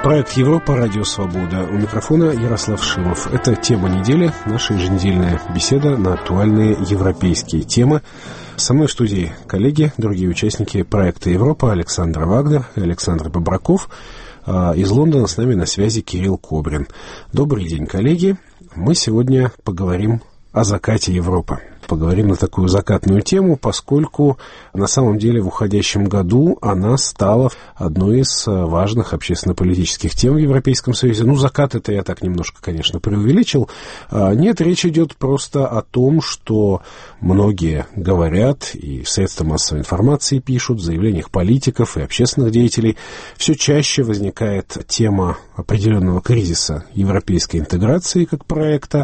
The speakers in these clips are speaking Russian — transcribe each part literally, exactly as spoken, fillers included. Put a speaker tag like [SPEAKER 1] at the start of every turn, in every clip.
[SPEAKER 1] Проект «Европа», Радио Свобода. У микрофона Ярослав Шимов. Это тема недели, наша еженедельная беседа на актуальные европейские темы. Со мной в студии коллеги, другие участники проекта «Европа», Александр Вагнер и Александр Бобраков. Из Лондона с нами на связи Кирилл Кобрин. Добрый день, коллеги. Мы сегодня поговорим о закате Европы. Поговорим на такую закатную тему, поскольку на самом деле в уходящем году она стала одной из важных общественно-политических тем в Европейском Союзе. Ну, закат это я так немножко, конечно, преувеличил. Нет, речь идет просто о том, что многие говорят, и средства массовой информации пишут, в заявлениях политиков и общественных деятелей, все чаще возникает тема определенного кризиса европейской интеграции как проекта,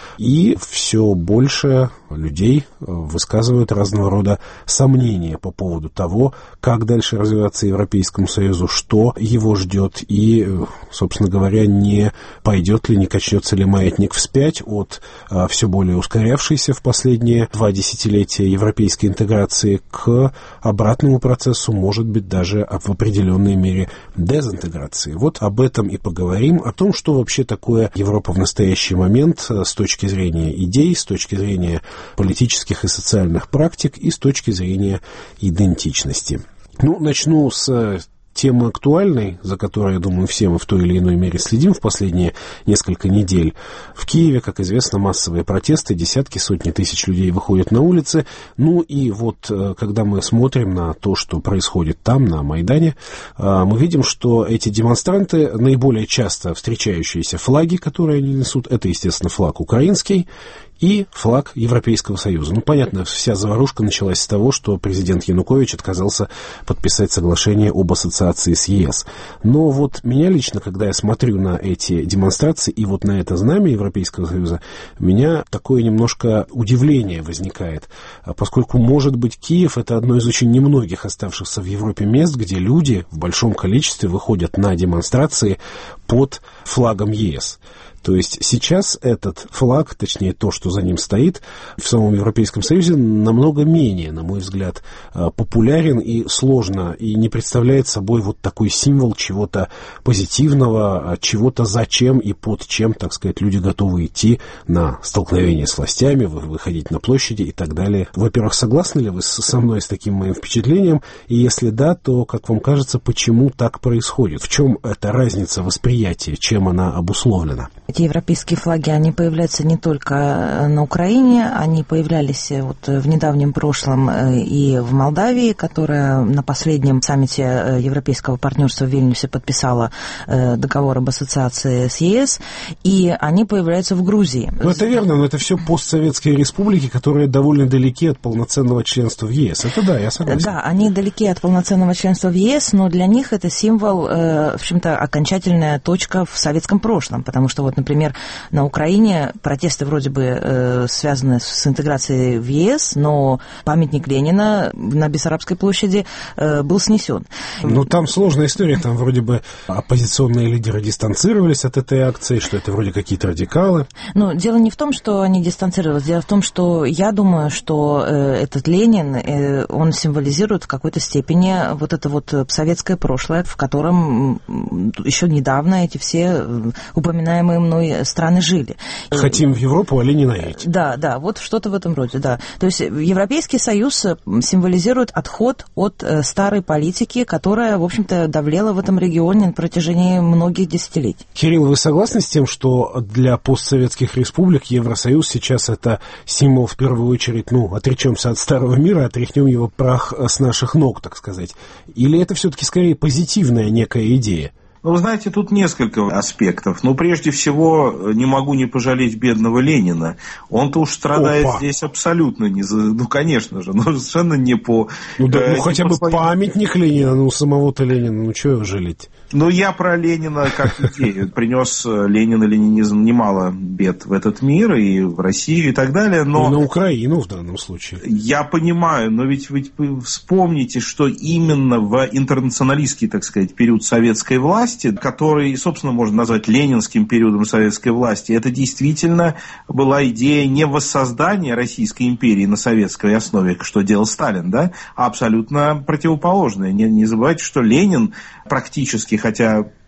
[SPEAKER 1] и все больше людей высказывают разного рода сомнения по поводу того, как дальше развиваться Европейскому Союзу, что его ждет, и, собственно говоря, не пойдет ли, не качнется ли маятник вспять от а, все более ускорявшейся в последние два десятилетия европейской интеграции к обратному процессу, может быть, даже в определенной мере дезинтеграции. Вот об этом и поговорим, о том, что вообще такое Европа в настоящий момент с точки зрения идей, с точки зрения политических и социальных практик и с точки зрения идентичности. Ну, начну с темы актуальной, за которой, я думаю, все мы в той или иной мере следим в последние несколько недель. В Киеве, как известно, массовые протесты, десятки, сотни тысяч людей выходят на улицы. Ну и вот, когда мы смотрим на то, что происходит там, на Майдане, мы видим, что эти демонстранты, наиболее часто встречающиеся флаги, которые они несут, это, естественно, флаг украинский и флаг Европейского Союза. Ну, понятно, вся заварушка началась с того, что президент Янукович отказался подписать соглашение об ассоциации с ЕС. Но вот меня лично, когда я смотрю на эти демонстрации и вот на это знамя Европейского Союза, у меня такое немножко удивление возникает, поскольку, может быть, Киев — это одно из очень немногих оставшихся в Европе мест, где люди в большом количестве выходят на демонстрации под флагом ЕС. То есть сейчас этот флаг, точнее то, что за ним стоит, в самом Европейском Союзе намного менее, на мой взгляд, популярен и сложно, и не представляет собой вот такой символ чего-то позитивного, чего-то зачем и под чем, так сказать, люди готовы идти на столкновение с властями, выходить на площади и так далее. Во-первых, согласны ли вы со мной с таким моим впечатлением? И если да, то, как вам кажется, почему так происходит? В чем эта разница восприятия, чем она обусловлена?
[SPEAKER 2] Эти европейские флаги, они появляются не только на Украине, они появлялись вот в недавнем прошлом и в Молдавии, которая на последнем саммите Европейского партнерства в Вильнюсе подписала договор об ассоциации с ЕС, и они появляются в Грузии.
[SPEAKER 1] Ну, это верно, но это все постсоветские республики, которые довольно далеки от полноценного членства в ЕС. Это да, я согласен.
[SPEAKER 2] Да, они далеки от полноценного членства в ЕС, но для них это символ, в общем-то, окончательная точка в советском прошлом, потому что вот, например, на Украине протесты вроде бы э, связаны с интеграцией в ЕС, но памятник Ленина на Бессарабской площади э, был снесен.
[SPEAKER 1] Ну, там сложная история, там вроде бы оппозиционные лидеры дистанцировались от этой акции, что это вроде какие-то радикалы.
[SPEAKER 2] Ну, дело не в том, что они дистанцировались, дело в том, что я думаю, что э, этот Ленин, э, он символизирует в какой-то степени вот это вот советское прошлое, в котором еще недавно эти все упоминаемые мной страны жили.
[SPEAKER 1] Хотим в Европу, а не на эти.
[SPEAKER 2] Да, да, вот что-то в этом роде, да. То есть Европейский Союз символизирует отход от старой политики, которая, в общем-то, давлела в этом регионе на протяжении многих десятилетий.
[SPEAKER 1] Кирилл, вы согласны с тем, что для постсоветских республик Евросоюз сейчас это символ, в первую очередь, ну, отречемся от старого мира, отряхнем его прах с наших ног, так сказать? Или это все-таки скорее позитивная некая идея?
[SPEAKER 3] Ну, вы знаете, тут несколько аспектов. Но прежде всего, не могу не пожалеть бедного Ленина. Он-то уж страдает Опа. здесь абсолютно не за... Ну, конечно же, но совершенно не по...
[SPEAKER 1] Ну, да,
[SPEAKER 3] э,
[SPEAKER 1] ну хотя бы своим... памятник Ленина, ну, самого-то Ленина, ну, чего его жалеть?
[SPEAKER 3] Ну, я про Ленина как идею. Принес Ленин и ленинизм немало бед в этот мир, и в Россию, и так далее, но...
[SPEAKER 1] И на Украину в данном случае.
[SPEAKER 3] Я понимаю, но ведь вы вспомните, что именно в интернационалистский, так сказать, период советской власти, который, собственно, можно назвать ленинским периодом советской власти, это действительно была идея не воссоздания Российской империи на советской основе, что делал Сталин, да, а абсолютно противоположная. Не, не забывайте, что Ленин практически, хотя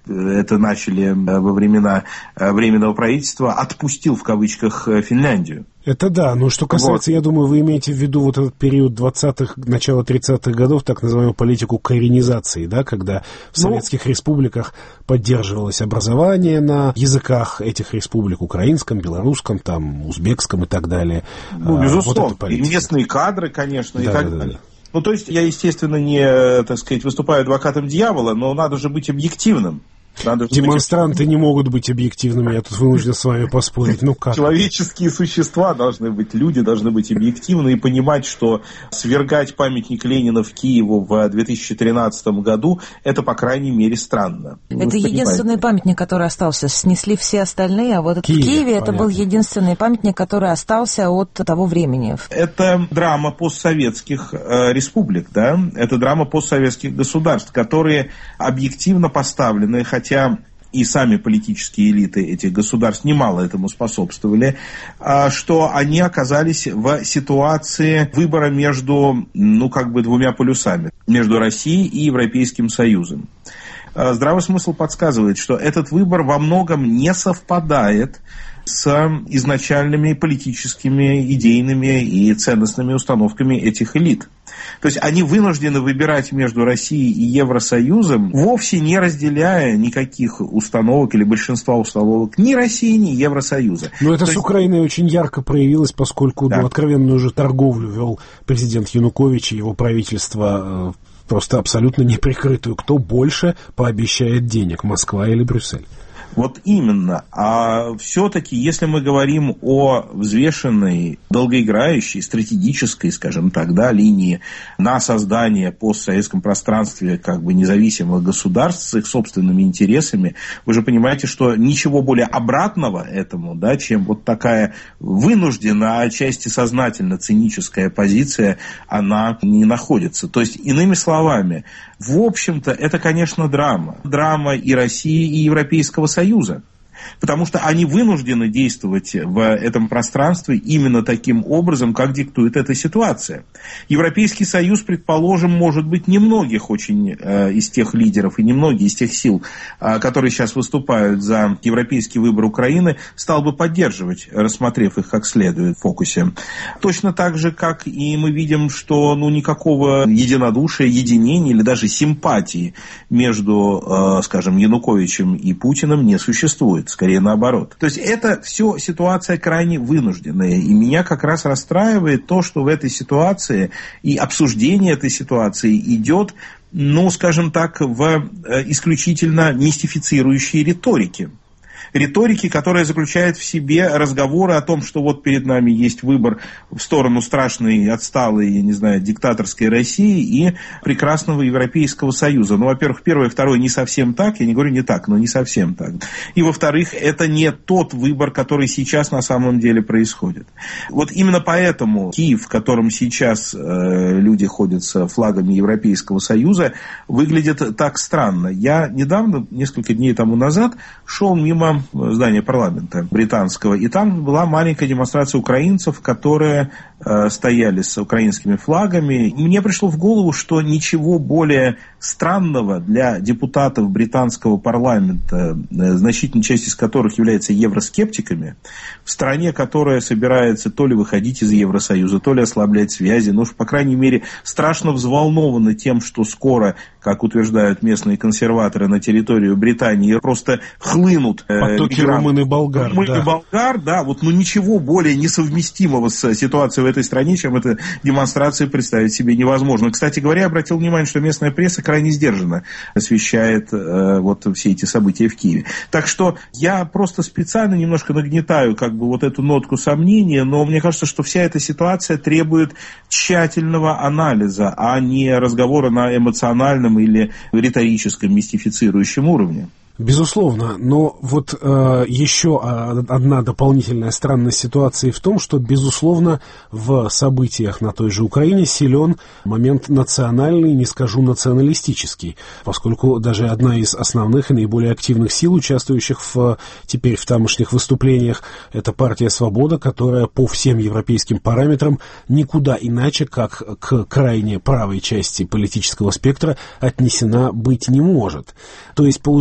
[SPEAKER 3] это начали во времена Временного правительства, отпустил в кавычках Финляндию.
[SPEAKER 1] Это да, но что касается, вот. Я думаю, вы имеете в виду вот этот период двадцатых, начало тридцатых годов, так называемую политику коренизации, да, когда в ну, советских республиках поддерживалось образование на языках этих республик, украинском, белорусском, там, узбекском и так далее.
[SPEAKER 3] Ну, безусловно, вот и местные кадры, конечно, да, и так да, далее. Да. Ну, то есть я, естественно, не, так сказать, выступаю адвокатом дьявола, но надо же быть объективным. Надо
[SPEAKER 1] Демонстранты быть... не могут быть объективными, я тут вынужден с вами поспорить. Ну как?
[SPEAKER 3] Человеческие существа должны быть, люди должны быть объективны и понимать, что свергать памятник Ленина в Киеву в две тысячи тринадцатом году, это, по крайней мере, странно.
[SPEAKER 2] Это Вы единственный понимаете? Памятник, который остался. Снесли все остальные, а вот Киеве, в Киеве понятно. Это был единственный памятник, который остался от того времени.
[SPEAKER 3] Это драма постсоветских э, республик, да? Это драма постсоветских государств, которые объективно поставлены, хотя Хотя и сами политические элиты этих государств немало этому способствовали, что они оказались в ситуации выбора между, ну, как бы двумя полюсами, между Россией и Европейским Союзом. Здравый смысл подсказывает, что этот выбор во многом не совпадает с изначальными политическими, идейными и ценностными установками этих элит. То есть они вынуждены выбирать между Россией и Евросоюзом, вовсе не разделяя никаких установок или большинства установок ни России, ни Евросоюза.
[SPEAKER 1] Но это
[SPEAKER 3] То
[SPEAKER 1] с
[SPEAKER 3] есть...
[SPEAKER 1] Украиной очень ярко проявилось, поскольку да. ну, откровенную уже торговлю вел президент Янукович и его правительство, просто абсолютно неприкрытую. Кто больше пообещает денег, Москва или Брюссель?
[SPEAKER 3] Вот именно. А все-таки, если мы говорим о взвешенной, долгоиграющей, стратегической, скажем так, да, линии на создание в постсоветском пространстве как бы независимых государств с их собственными интересами, вы же понимаете, что ничего более обратного этому, да, чем вот такая вынужденная, отчасти сознательно циническая позиция, она не находится. То есть, иными словами, в общем-то, это, конечно, драма. Драма и России, и Европейского Союза. Потому что они вынуждены действовать в этом пространстве именно таким образом, как диктует эта ситуация. Европейский Союз, предположим, может быть, немногих очень э, из тех лидеров и немногие из тех сил, э, которые сейчас выступают за европейский выбор Украины, стал бы поддерживать, рассмотрев их как следует в фокусе. Точно так же, как и мы видим, что ну, никакого единодушия, единения или даже симпатии между, э, скажем, Януковичем и Путиным не существует. Скорее наоборот. То есть это все ситуация крайне вынужденная. И меня как раз расстраивает то, что в этой ситуации и обсуждение этой ситуации идет, ну, скажем так, в исключительно мистифицирующей риторике. Риторики, которая заключает в себе разговоры о том, что вот перед нами есть выбор в сторону страшной, отсталой, я не знаю, диктаторской России и прекрасного Европейского Союза. Ну, во-первых, первое, второе не совсем так, я не говорю не так, но не совсем так. И, во-вторых, это не тот выбор, который сейчас на самом деле происходит. Вот именно поэтому Киев, в котором сейчас э, люди ходят с флагами Европейского Союза, выглядит так странно. Я недавно, несколько дней тому назад, шел мимо здания парламента британского, и там была маленькая демонстрация украинцев, которые э, стояли с украинскими флагами. И мне пришло в голову, что ничего более странного для депутатов британского парламента, э, значительная часть из которых является евроскептиками, в стране, которая собирается то ли выходить из Евросоюза, то ли ослаблять связи, ну, по крайней мере, страшно взволнованы тем, что скоро, как утверждают местные консерваторы, на территорию Британии просто хлынут э,
[SPEAKER 1] потоки румын и болгар.
[SPEAKER 3] Румын
[SPEAKER 1] да.
[SPEAKER 3] и болгар, да, вот, ну, ничего более несовместимого с ситуацией в этой стране, чем эта демонстрация, представить себе невозможно. Кстати говоря, я обратил внимание, что местная пресса крайне сдержанно освещает э, вот все эти события в Киеве. Так что я просто специально немножко нагнетаю как бы вот эту нотку сомнения, но мне кажется, что вся эта ситуация требует тщательного анализа, а не разговора на эмоциональном или риторическом, мистифицирующем уровне.
[SPEAKER 1] Безусловно, но вот э, еще одна дополнительная странность ситуации в том, что, безусловно, в событиях на той же Украине силен момент национальный, не скажу националистический, поскольку даже одна из основных и наиболее активных сил, участвующих в, теперь в тамошних выступлениях, это партия «Свобода», которая по всем европейским параметрам никуда иначе, как к крайне правой части политического спектра, отнесена быть не может. То есть получается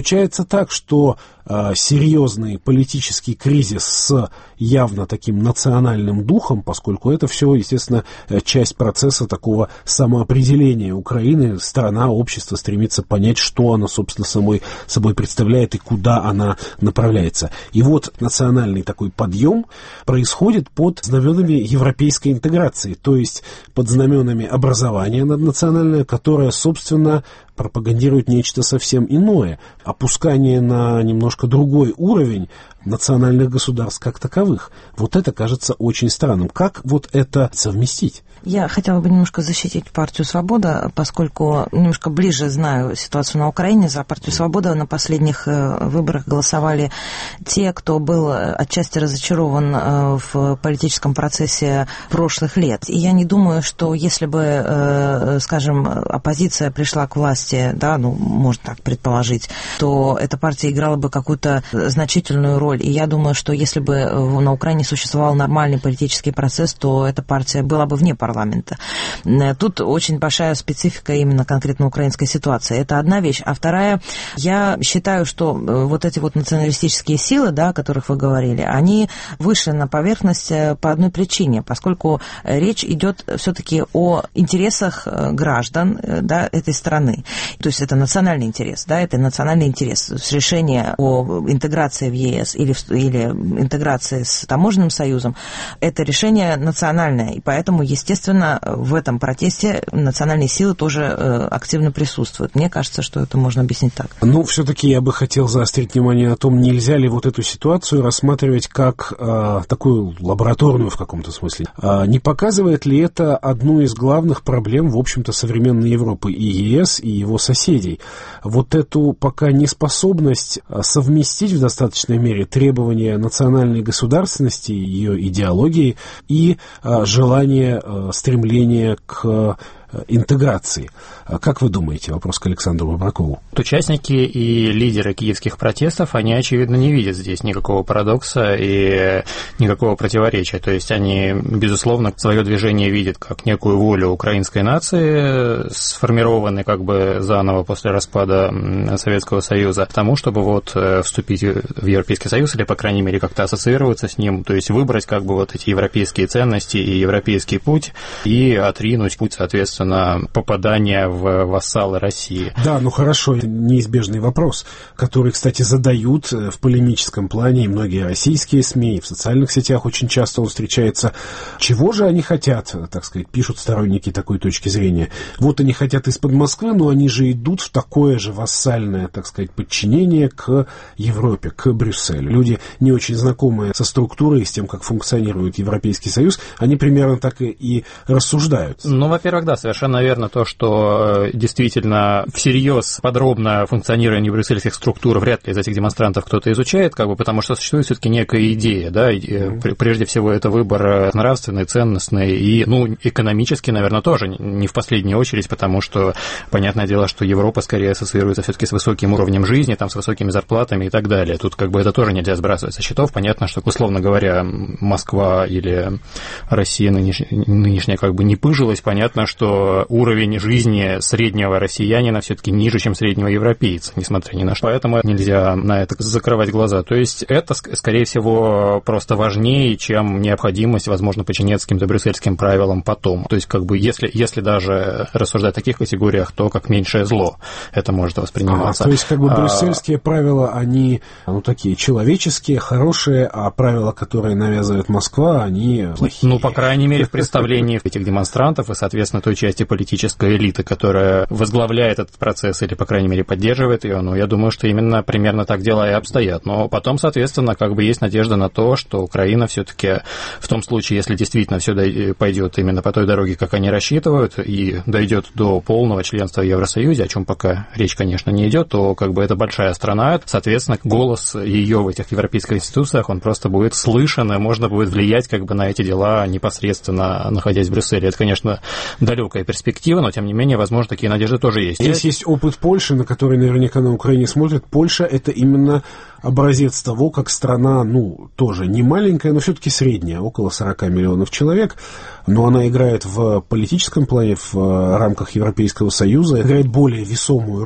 [SPEAKER 1] так, что э, серьезный политический кризис с явно таким национальным духом, поскольку это все, естественно, часть процесса такого самоопределения Украины, страна, общество стремится понять, что она, собственно, самой собой представляет и куда она направляется. И вот национальный такой подъем происходит под знаменами европейской интеграции, то есть под знаменами образования наднациональное, которое, собственно, пропагандирует нечто совсем иное, опускание на немножко другой уровень национальных государств как таковых. Вот это кажется очень странным. Как вот это совместить?
[SPEAKER 2] Я хотела бы немножко защитить партию «Свобода», поскольку немножко ближе знаю ситуацию на Украине. За партию «Свобода» на последних выборах голосовали те, кто был отчасти разочарован в политическом процессе прошлых лет. И я не думаю, что если бы, скажем, оппозиция пришла к власти, да, ну, можно так предположить, то эта партия играла бы какую-то значительную роль. И я думаю, что если бы на Украине существовал нормальный политический процесс, то эта партия была бы вне парламента. Тут очень большая специфика именно конкретно украинской ситуации. Это одна вещь. А вторая, я считаю, что вот эти вот националистические силы, да, о которых вы говорили, они вышли на поверхность по одной причине, поскольку речь идет все-таки о интересах граждан, да, этой страны. То есть это национальный интерес, да, это национальный интерес. Решение о интеграции в ЕС или, или интеграции с таможенным союзом, это решение национальное, и поэтому, естественно, в этом протесте национальные силы тоже активно присутствуют. Мне кажется, что это можно объяснить так.
[SPEAKER 1] Ну, все-таки я бы хотел заострить внимание о том, нельзя ли вот эту ситуацию рассматривать как э, такую лабораторную в каком-то смысле. Э, не показывает ли это одну из главных проблем, в общем-то, современной Европы и ЕС, и его соседей? Вот эту пока неспособность совместить в достаточной мере требования национальной государственности, ее идеологии и э, желание, э, стремление к интеграции. Как вы думаете? Вопрос к Александру Бабракову.
[SPEAKER 4] Участники и лидеры киевских протестов, они, очевидно, не видят здесь никакого парадокса и никакого противоречия. То есть они, безусловно, свое движение видят как некую волю украинской нации, сформированной как бы заново после распада Советского Союза, к тому, чтобы вот вступить в Европейский Союз или, по крайней мере, как-то ассоциироваться с ним, то есть выбрать как бы вот эти европейские ценности и европейский путь и отринуть путь, соответственно, на попадание в вассалы России.
[SPEAKER 1] Да, ну хорошо, это неизбежный вопрос, который, кстати, задают в полемическом плане и многие российские СМИ, и в социальных сетях очень часто он встречается. Чего же они хотят, так сказать, пишут сторонники такой точки зрения. Вот они хотят из-под Москвы, но они же идут в такое же вассальное, так сказать, подчинение к Европе, к Брюсселю. Люди, не очень знакомые со структурой, с тем, как функционирует Европейский Союз, они примерно так и, и рассуждают.
[SPEAKER 4] Ну, во-первых, да, совершенно верно то, что действительно всерьез подробно функционирование брюссельских структур вряд ли из этих демонстрантов кто-то изучает, как бы, потому что существует все-таки некая идея, да, mm-hmm. прежде всего это выбор нравственный, ценностный и, ну, экономический, наверное, тоже не в последнюю очередь, потому что, понятное дело, что Европа скорее ассоциируется все-таки с высоким уровнем жизни, там, с высокими зарплатами и так далее. Тут как бы это тоже нельзя сбрасывать со счетов. Понятно, что, условно говоря, Москва или Россия нынеш... нынешняя как бы не пыжилась, понятно, что уровень жизни среднего россиянина все-таки ниже, чем среднего европейца, несмотря ни на что. Поэтому нельзя на это закрывать глаза. То есть это, скорее всего, просто важнее, чем необходимость, возможно, подчиняться каким-то брюссельским правилам потом. То есть, как бы, если, если даже рассуждать в таких категориях, то как меньшее зло это может восприниматься.
[SPEAKER 1] А, то есть, как бы, брюссельские а... правила, они, ну, такие человеческие, хорошие, а правила, которые навязывает Москва, они плохие.
[SPEAKER 4] Ну, по крайней мере, в представлении этих демонстрантов и, соответственно, той части политической элиты, которая возглавляет этот процесс или, по крайней мере, поддерживает ее, ну, я думаю, что именно примерно так дела и обстоят. Но потом, соответственно, как бы есть надежда на то, что Украина все-таки в том случае, если действительно все пойдет именно по той дороге, как они рассчитывают, и дойдет до полного членства в Евросоюзе, о чем пока речь, конечно, не идет, то как бы это большая страна, соответственно, голос ее в этих европейских институциях, он просто будет слышен, и можно будет влиять как бы на эти дела непосредственно, находясь в Брюсселе. Это, конечно, далекая перспектива, но, тем не менее, возможно, такие надежды тоже есть.
[SPEAKER 1] Здесь есть опыт Польши, на который наверняка на Украине смотрят. Польша — это именно образец того, как страна, ну, тоже не маленькая, но все-таки средняя, около сорок миллионов человек, но она играет в политическом плане, в рамках Европейского Союза, играет более весомую роль,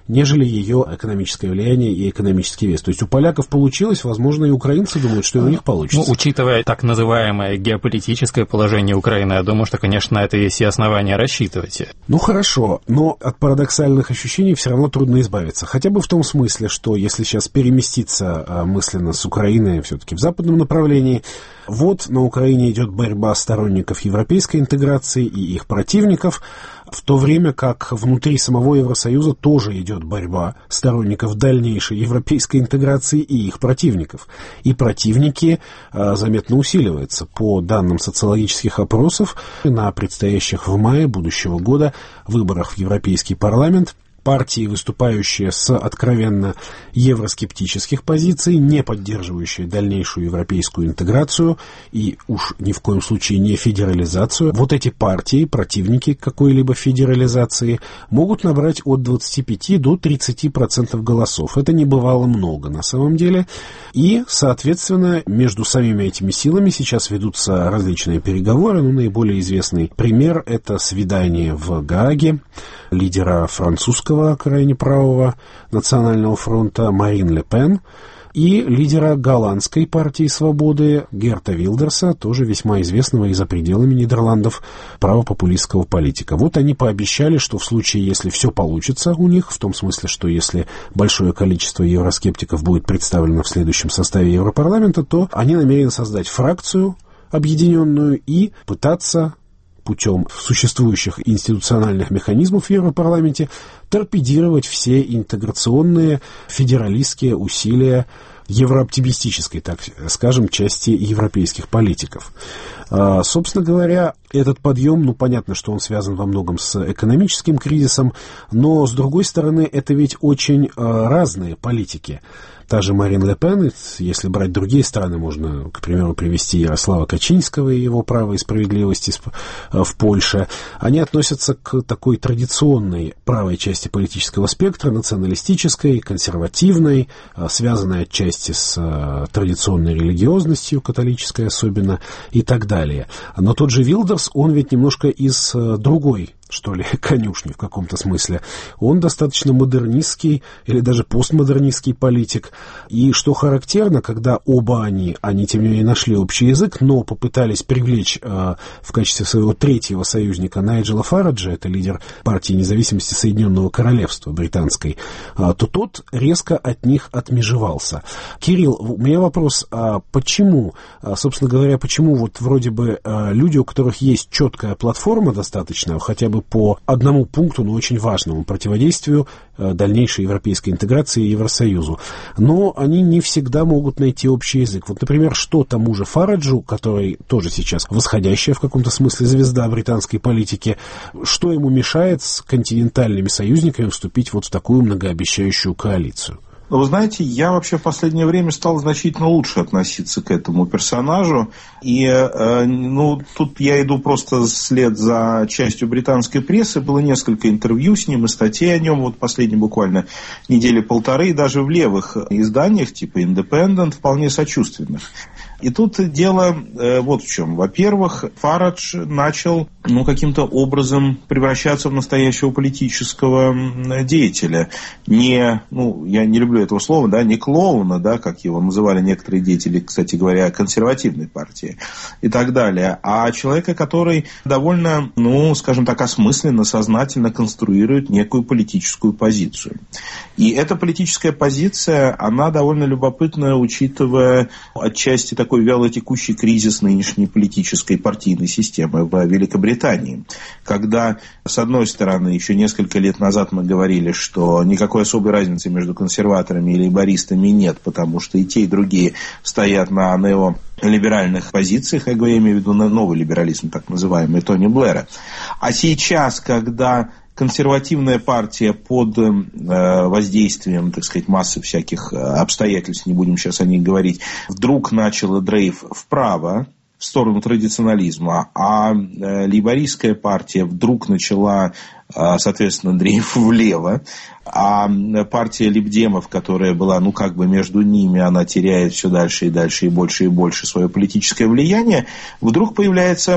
[SPEAKER 1] нежели ее экономическое влияние и экономический вес. То есть у поляков получилось, возможно, и украинцы думают, что и у них получится.
[SPEAKER 4] Ну, учитывая так называемое геополитическое положение Украины, я думаю, что, конечно, это есть и основания рассчитывать.
[SPEAKER 1] Ну, хорошо, но от парадоксальных ощущений все равно трудно избавиться. Хотя бы в том смысле, что если сейчас переместиться мысленно с Украины все-таки в западном направлении, вот на Украине идет борьба сторонников европейской интеграции и их противников, в то время как внутри самого Евросоюза тоже идет борьба сторонников дальнейшей европейской интеграции и их противников. И противники а, заметно усиливаются. По данным социологических опросов, на предстоящих в мае будущего года выборах в Европейский парламент партии, выступающие с откровенно евроскептических позиций, не поддерживающие дальнейшую европейскую интеграцию и уж ни в коем случае не федерализацию, вот эти партии, противники какой-либо федерализации, могут набрать от двадцати пяти до тридцати процентов голосов. Это не бывало много на самом деле. И, соответственно, между самими этими силами сейчас ведутся различные переговоры. Ну, наиболее известный пример — это свидание в Гааге лидера французского крайне правого национального фронта Марин Ле Пен и лидера голландской партии свободы Герта Вилдерса, тоже весьма известного и за пределами Нидерландов правопопулистского политика. Вот они пообещали, что в случае, если все получится у них, в том смысле, что если большое количество евроскептиков будет представлено в следующем составе Европарламента, то они намерены создать фракцию объединенную и пытаться путем существующих институциональных механизмов в Европарламенте торпедировать все интеграционные федералистские усилия еврооптимистической, так скажем, части европейских политиков. А, собственно говоря, этот подъем, ну, понятно, что он связан во многом с экономическим кризисом, но, с другой стороны, это ведь очень а, разные политики. Та же Марин Ле Пен, если брать другие страны, можно, к примеру, привести Ярослава Качинского и его «Право и справедливости» в Польше. Они относятся к такой традиционной правой части политического спектра, националистической, консервативной, связанной отчасти с традиционной религиозностью, католической особенно, и так далее. Но тот же Вилдерс, он ведь немножко из другой, что ли, конюшни в каком-то смысле. Он достаточно модернистский или даже постмодернистский политик. И что характерно, когда оба они, они тем не менее нашли общий язык, но попытались привлечь э, в качестве своего третьего союзника Найджела Фараджа, это лидер партии независимости Соединенного Королевства британской, э, то тот резко от них отмежевался. Кирилл, у меня вопрос, а почему, а, собственно говоря, почему вот вроде бы э, люди, у которых есть четкая платформа достаточно, хотя бы по одному пункту, но очень важному противодействию э, дальнейшей европейской интеграции и Евросоюзу. Но они не всегда могут найти общий язык. Вот, например, что тому же Фараджу, который тоже сейчас восходящая в каком-то смысле звезда британской политики, что ему мешает с континентальными союзниками вступить вот в такую многообещающую коалицию?
[SPEAKER 3] Но вы знаете, я вообще в последнее время стал значительно лучше относиться к этому персонажу. И, э, ну, тут я иду просто вслед за частью британской прессы. Было несколько интервью с ним и статей о нем, вот последние буквально недели полторы, и даже в левых изданиях, типа Independent, вполне сочувственных. И тут дело э, вот в чем. Во-первых, Фарадж начал, ну, каким-то образом превращаться в настоящего политического деятеля. Не, ну, я не люблю этого слова, да, не клоуна, да, как его называли некоторые деятели, кстати говоря, консервативной партии и так далее, а человека, который довольно, ну, скажем так, осмысленно, сознательно конструирует некую политическую позицию. И эта политическая позиция, она довольно любопытная, учитывая отчасти такой такой вялотекущий кризис нынешней политической партийной системы в Великобритании. Когда, с одной стороны, еще несколько лет назад мы говорили, что никакой особой разницы между консерваторами и лейбористами нет, потому что и те, и другие стоят на неолиберальных позициях, я говорю, я имею в виду на новый либерализм, так называемый, Тони Блэра. А сейчас, когда консервативная партия под э, воздействием, так сказать, массы всяких обстоятельств, не будем сейчас о них говорить, вдруг начала дрейф вправо, в сторону традиционализма, а э, лейбористская партия вдруг начала, э, соответственно, дрейф влево, а партия либдемов, которая была, ну, как бы между ними, она теряет все дальше и дальше и больше и больше свое политическое влияние, вдруг появляется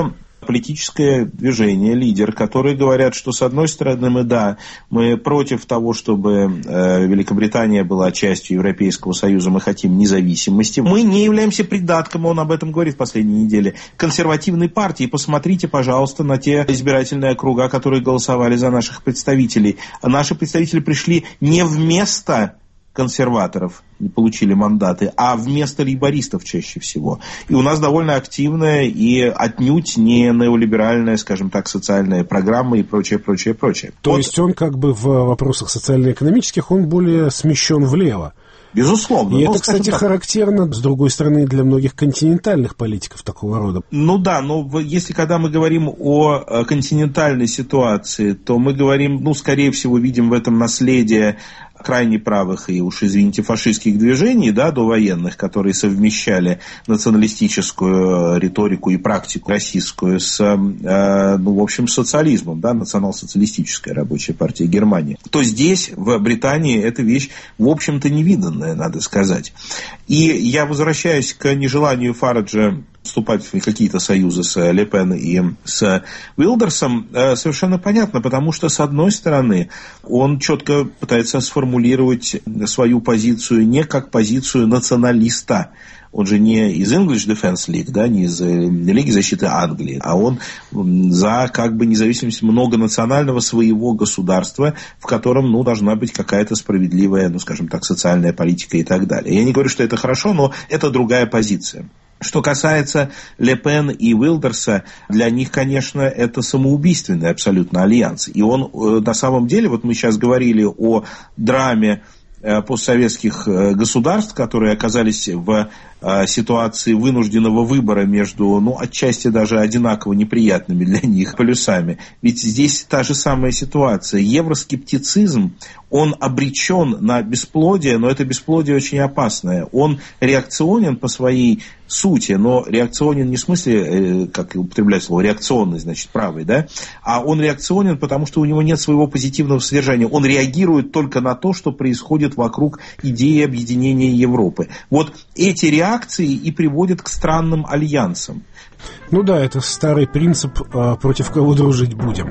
[SPEAKER 3] политическое движение, лидер, которые говорят, что с одной стороны мы, да, мы против того, чтобы э, Великобритания была частью Европейского Союза, мы хотим независимости. Мы не являемся придатком, он об этом говорит в последней неделе, консервативной партии. Посмотрите, пожалуйста, на те избирательные округа, которые голосовали за наших представителей. Наши представители пришли не вместо консерваторов, не получили мандаты, а вместо лейбористов чаще всего. И у нас довольно активная и отнюдь не неолиберальная, скажем так, социальная программа и прочее, прочее, прочее.
[SPEAKER 1] То
[SPEAKER 3] вот.
[SPEAKER 1] есть он как бы в вопросах социально-экономических, он более смещен влево.
[SPEAKER 3] Безусловно.
[SPEAKER 1] И
[SPEAKER 3] ну,
[SPEAKER 1] это, кстати,
[SPEAKER 3] так,
[SPEAKER 1] характерно, с другой стороны, для многих континентальных политиков такого рода.
[SPEAKER 3] Ну да, но если когда мы говорим о континентальной ситуации, то мы говорим, ну, скорее всего, видим в этом наследие крайне правых и, уж извините, фашистских движений, да, довоенных, которые совмещали националистическую риторику и практику российскую с, э, ну, в общем, социализмом, да, национал-социалистическая рабочая партия Германии, то здесь, в Британии, эта вещь, в общем-то, невиданная, надо сказать. И я возвращаюсь к нежеланию Фараджа вступать в какие-то союзы с Ле Пен и с Уилдерсом, совершенно понятно, потому что, с одной стороны, он четко пытается сформулировать свою позицию не как позицию националиста. Он же не из English Defense League, да, не из Лиги защиты Англии, а он за как бы независимость многонационального своего государства, в котором, ну, должна быть какая-то справедливая, ну, скажем так, социальная политика и так далее. Я не говорю, что это хорошо, но это другая позиция. Что касается Ле Пен и Уилдерса, для них, конечно, это самоубийственный абсолютно альянс. И он, на самом деле, вот мы сейчас говорили о драме постсоветских государств, которые оказались в ситуации вынужденного выбора между, ну, отчасти даже одинаково неприятными для них полюсами. Ведь здесь та же самая ситуация. Евроскептицизм, он обречен на бесплодие, но это бесплодие очень опасное. Он реакционен по своей сути, но реакционен не в смысле, как употреблять слово, реакционный, значит, правый, да, а он реакционен, потому что у него нет своего позитивного содержания. Он реагирует только на то, что происходит вокруг идеи объединения Европы. Вот эти реакции и приводят к странным альянсам.
[SPEAKER 1] Ну да, это старый принцип, против кого дружить будем.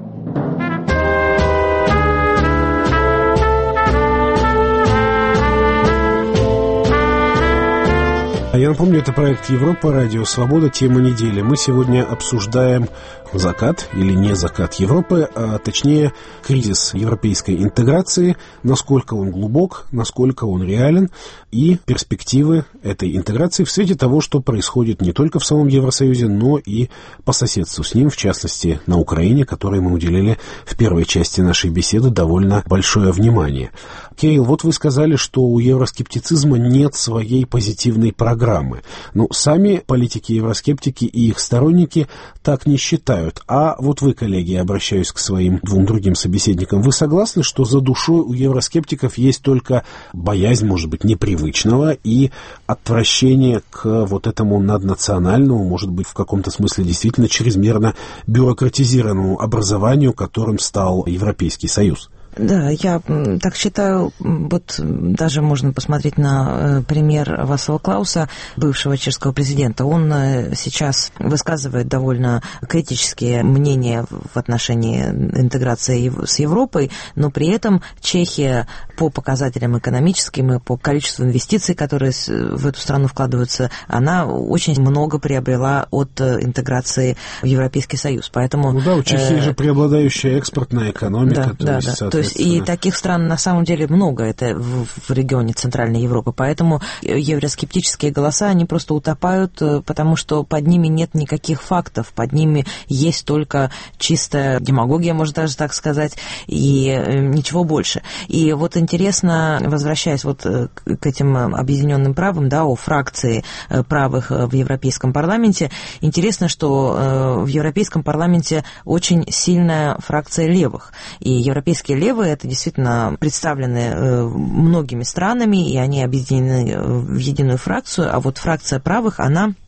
[SPEAKER 1] Я напомню, это проект Европа, Радио Свобода, тема недели. Мы сегодня обсуждаем закат или не закат Европы, а точнее кризис европейской интеграции, насколько он глубок, насколько он реален, и перспективы этой интеграции в свете того, что происходит не только в самом Евросоюзе, но и по соседству с ним, в частности на Украине, которой мы уделили в первой части нашей беседы довольно большое внимание. Кирилл, вот вы сказали, что у евроскептицизма нет своей позитивной программы. Ну, сами политики-евроскептики и их сторонники так не считают. А вот вы, коллеги, я обращаюсь к своим двум другим собеседникам, вы согласны, что за душой у евроскептиков есть только боязнь, может быть, непривычного и отвращение к вот этому наднациональному, может быть, в каком-то смысле действительно чрезмерно бюрократизированному образованию, которым стал Европейский Союз?
[SPEAKER 2] Да, я так считаю, вот даже можно посмотреть на пример Вацлава Клауса, бывшего чешского президента. Он сейчас высказывает довольно критические мнения в отношении интеграции с Европой, но при этом Чехия по показателям экономическим и по количеству инвестиций, которые в эту страну вкладываются, она очень много приобрела от интеграции в Европейский Союз. Поэтому,
[SPEAKER 1] ну да, у Чехии э... же преобладающая экспортная экономика.
[SPEAKER 2] Да, да, да. То есть и таких стран на самом деле много это в, в регионе Центральной Европы, поэтому евроскептические голоса, они просто утопают, потому что под ними нет никаких фактов, под ними есть только чистая демагогия, можно даже так сказать, и ничего больше. И вот интересно, возвращаясь вот к этим объединенным правым, да, о фракции правых в Европейском парламенте, интересно, что в Европейском парламенте очень сильная фракция левых, и европейские левые это действительно представлены многими странами, и они объединены в единую фракцию, а вот фракция правых, она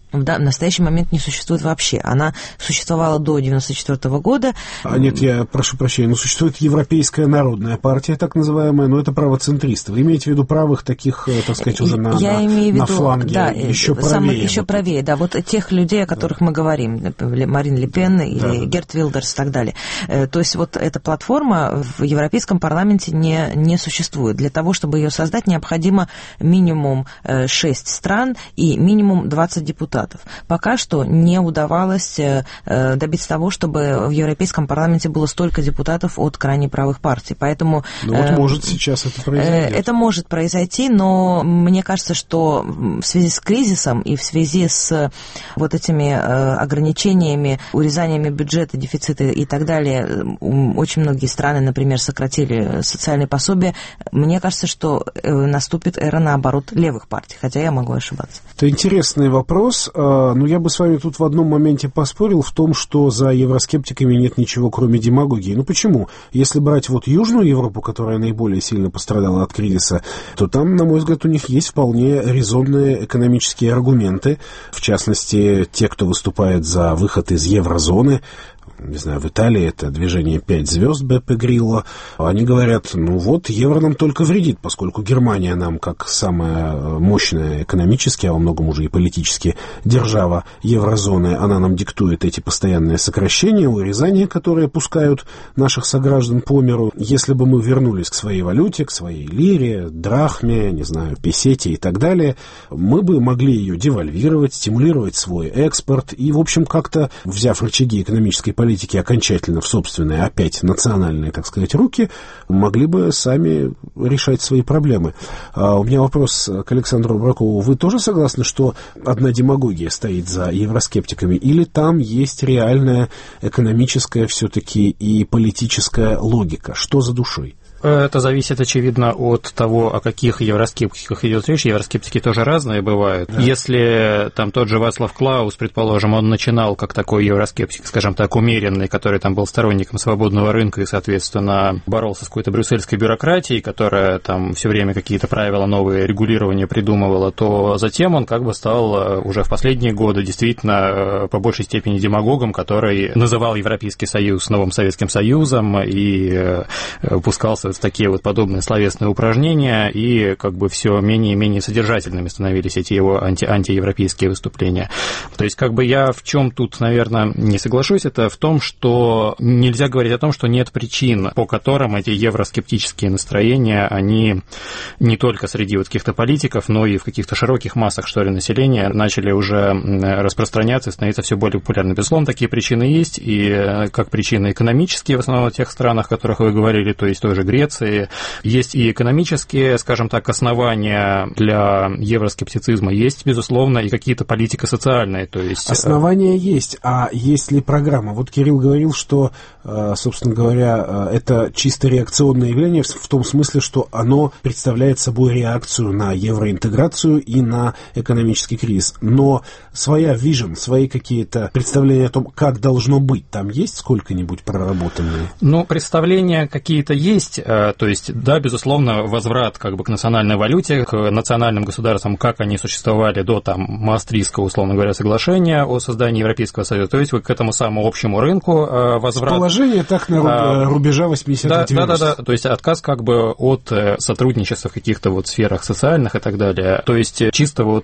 [SPEAKER 2] в настоящий момент не существует вообще. Она существовала до девяносто четвёртого года.
[SPEAKER 1] А нет, я прошу прощения, но существует Европейская народная партия, так называемая, но это правоцентристы. Вы имеете в виду правых таких, так сказать, уже на,
[SPEAKER 2] я
[SPEAKER 1] на,
[SPEAKER 2] имею в виду,
[SPEAKER 1] на фланге,
[SPEAKER 2] да,
[SPEAKER 1] еще правее?
[SPEAKER 2] Самых, еще вот. правее, да, вот тех людей, о которых да. мы говорим, Марин Ле Пен или да. Герт Вилдерс и так далее. То есть вот эта платформа в Европейском парламенте не, не существует. Для того, чтобы ее создать, необходимо минимум шесть стран и минимум двадцать депутатов. Пока что не удавалось добиться того, чтобы в Европейском парламенте было столько депутатов от крайне правых партий. Поэтому...
[SPEAKER 1] Ну вот э, может сейчас это произойдет.
[SPEAKER 2] Это может произойти, но мне кажется, что в связи с кризисом и в связи с вот этими ограничениями, урезаниями бюджета, дефицита и так далее, очень многие страны, например, сократили социальные пособия. Мне кажется, что наступит эра, наоборот, левых партий, хотя я могу ошибаться.
[SPEAKER 1] Это интересный вопрос. Но я бы с вами тут в одном моменте поспорил в том, что за евроскептиками нет ничего, кроме демагогии. Ну почему? Если брать вот Южную Европу, которая наиболее сильно пострадала от кризиса, то там, на мой взгляд, у них есть вполне резонные экономические аргументы. В частности, те, кто выступает за выход из еврозоны, не знаю, в Италии это движение «Пять звезд» Беппе Грилло, они говорят, ну вот, евро нам только вредит, поскольку Германия нам, как самая мощная экономически, а во многом уже и политически держава еврозоны, она нам диктует эти постоянные сокращения, урезания, которые пускают наших сограждан по миру. Если бы мы вернулись к своей валюте, к своей лире, драхме, не знаю, песете и так далее, мы бы могли ее девальвировать, стимулировать свой экспорт и, в общем, как-то, взяв рычаги экономической политики, политики окончательно в собственные, опять национальные, так сказать, руки, могли бы сами решать свои проблемы. А у меня вопрос к Александру Бракову. Вы тоже согласны, что одна демагогия стоит за евроскептиками, или там есть реальная экономическая все-таки и политическая логика? Что за душой?
[SPEAKER 4] Это зависит, очевидно, от того, о каких евроскептиках идет речь. Евроскептики тоже разные бывают. Да. Если там тот же Вацлав Клаус, предположим, он начинал как такой евроскептик, скажем так, умеренный, который там был сторонником свободного рынка и, соответственно, боролся с какой-то брюссельской бюрократией, которая там все время какие-то правила, новые регулирования придумывала, то затем он как бы стал уже в последние годы действительно по большей степени демагогом, который называл Европейский Союз новым Советским Союзом и пускался в такие вот подобные словесные упражнения, и как бы все менее и менее содержательными становились эти его анти- антиевропейские выступления. То есть как бы я в чем тут, наверное, не соглашусь, это в том, что нельзя говорить о том, что нет причин, по которым эти евроскептические настроения, они не только среди вот каких-то политиков, но и в каких-то широких массах, что ли, населения начали уже распространяться и становиться все более популярны. Безусловно, такие причины есть, и как причины экономические, в основном в тех странах, о которых вы говорили, то есть той же Греции. Есть и экономические, скажем так, основания для евроскептицизма, есть, безусловно, и какие-то политико-социальные. То есть...
[SPEAKER 1] Основания есть, а есть ли программа? Вот Кирилл говорил, что, собственно говоря, это чисто реакционное явление в том смысле, что оно представляет собой реакцию на евроинтеграцию и на экономический кризис. Но своя вижн, свои какие-то представления о том, как должно быть, там есть сколько-нибудь проработанные?
[SPEAKER 4] Ну, представления какие-то есть. То есть, да, безусловно, возврат как бы к национальной валюте, к национальным государствам, как они существовали до там Маастрихтского, условно говоря, соглашения о создании Европейского Союза, то есть вот к этому самому общему рынку возврат.
[SPEAKER 1] Положение так на рубежа восьмидесятых девяностых.
[SPEAKER 4] Да, да, да, то есть отказ как бы от сотрудничества в каких-то вот сферах социальных и так далее. То есть чисто вот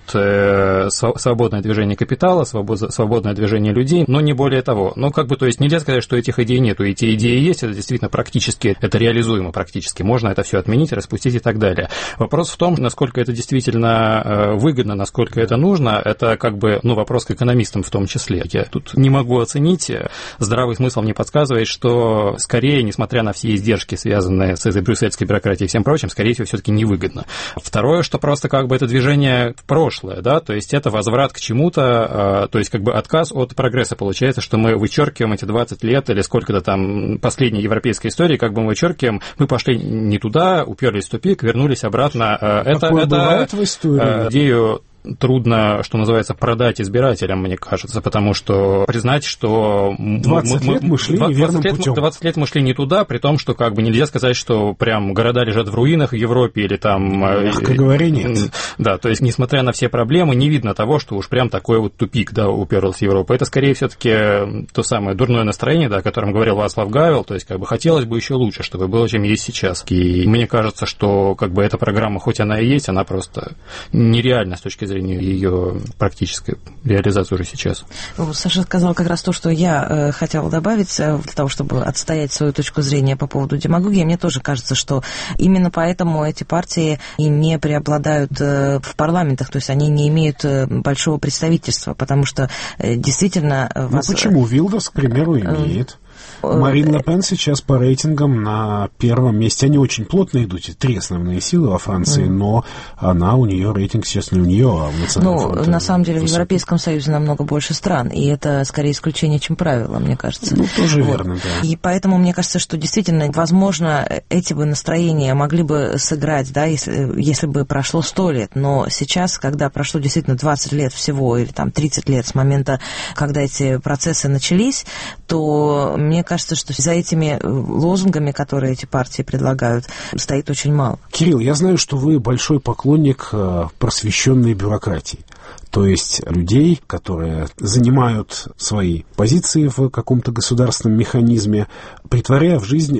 [SPEAKER 4] свободное движение капитала, свободное движение людей, но не более того. Ну, как бы, то есть нельзя сказать, что этих идей нету, эти идеи есть, это действительно практически, это реализуемо практически, можно это все отменить, распустить и так далее. Вопрос в том, насколько это действительно выгодно, насколько это нужно, это как бы, ну, вопрос к экономистам в том числе. Я тут не могу оценить, здравый смысл мне подсказывает, что скорее, несмотря на все издержки, связанные с этой брюссельской бюрократией и всем прочим, скорее всего, все-таки невыгодно. Второе, что просто как бы это движение в прошлое, да, то есть это возврат к чему-то, то есть как бы отказ от прогресса. Получается, что мы вычеркиваем эти двадцать лет или сколько-то там последней европейской истории, как бы мы вычеркиваем, мы пошли не туда, уперлись в тупик, вернулись обратно. Это,
[SPEAKER 1] Такое
[SPEAKER 4] это
[SPEAKER 1] бывает в истории?
[SPEAKER 4] Идею трудно, что называется, продать избирателям, мне кажется, потому что признать, что...
[SPEAKER 1] двадцать лет мы шли неверным путем.
[SPEAKER 4] двадцать лет мы шли не туда, при том, что как бы нельзя сказать, что прям города лежат в руинах в Европе или там...
[SPEAKER 1] Мягко говоря, нет.
[SPEAKER 4] Да, то есть, несмотря на все проблемы, не видно того, что уж прям такой вот тупик, да, уперлась Европа. Это, скорее, все-таки то самое дурное настроение, да, о котором говорил Вацлав Гавел, то есть, как бы, хотелось бы еще лучше, чтобы было, чем есть сейчас. И мне кажется, что, как бы, эта программа, хоть она и есть, она просто нереальна с точки зрения ее практической реализации уже сейчас.
[SPEAKER 2] Саша сказал как раз то, что я э, хотела добавить, э, для того, чтобы отстоять свою точку зрения по поводу демагогии. Мне тоже кажется, что именно поэтому эти партии и не преобладают э, в парламентах, то есть они не имеют э, большого представительства, потому что э, действительно...
[SPEAKER 1] Ну
[SPEAKER 2] вас...
[SPEAKER 1] почему? Вилдерс, к примеру, имеет. Марин Ле Пен сейчас по рейтингам на первом месте. Они очень плотно идут, три основные силы во Франции, mm. но она, у нее рейтинг сейчас не у нее, а у Национального фронта.
[SPEAKER 2] Ну, на самом деле, в Европейском Союзе намного больше стран, и это скорее исключение, чем правило, мне кажется.
[SPEAKER 1] Ну, тоже
[SPEAKER 2] вот.
[SPEAKER 1] верно, да.
[SPEAKER 2] И поэтому мне кажется, что действительно, возможно, эти бы настроения могли бы сыграть, да, если, если бы прошло сто лет, но сейчас, когда прошло действительно двадцать лет всего, или там тридцать лет с момента, когда эти процессы начались, то мне кажется, кажется, что за этими лозунгами, которые эти партии предлагают, стоит очень мало.
[SPEAKER 1] Кирилл, я знаю, что вы большой поклонник просвещенной бюрократии. То есть людей, которые занимают свои позиции в каком-то государственном механизме, притворяя в жизнь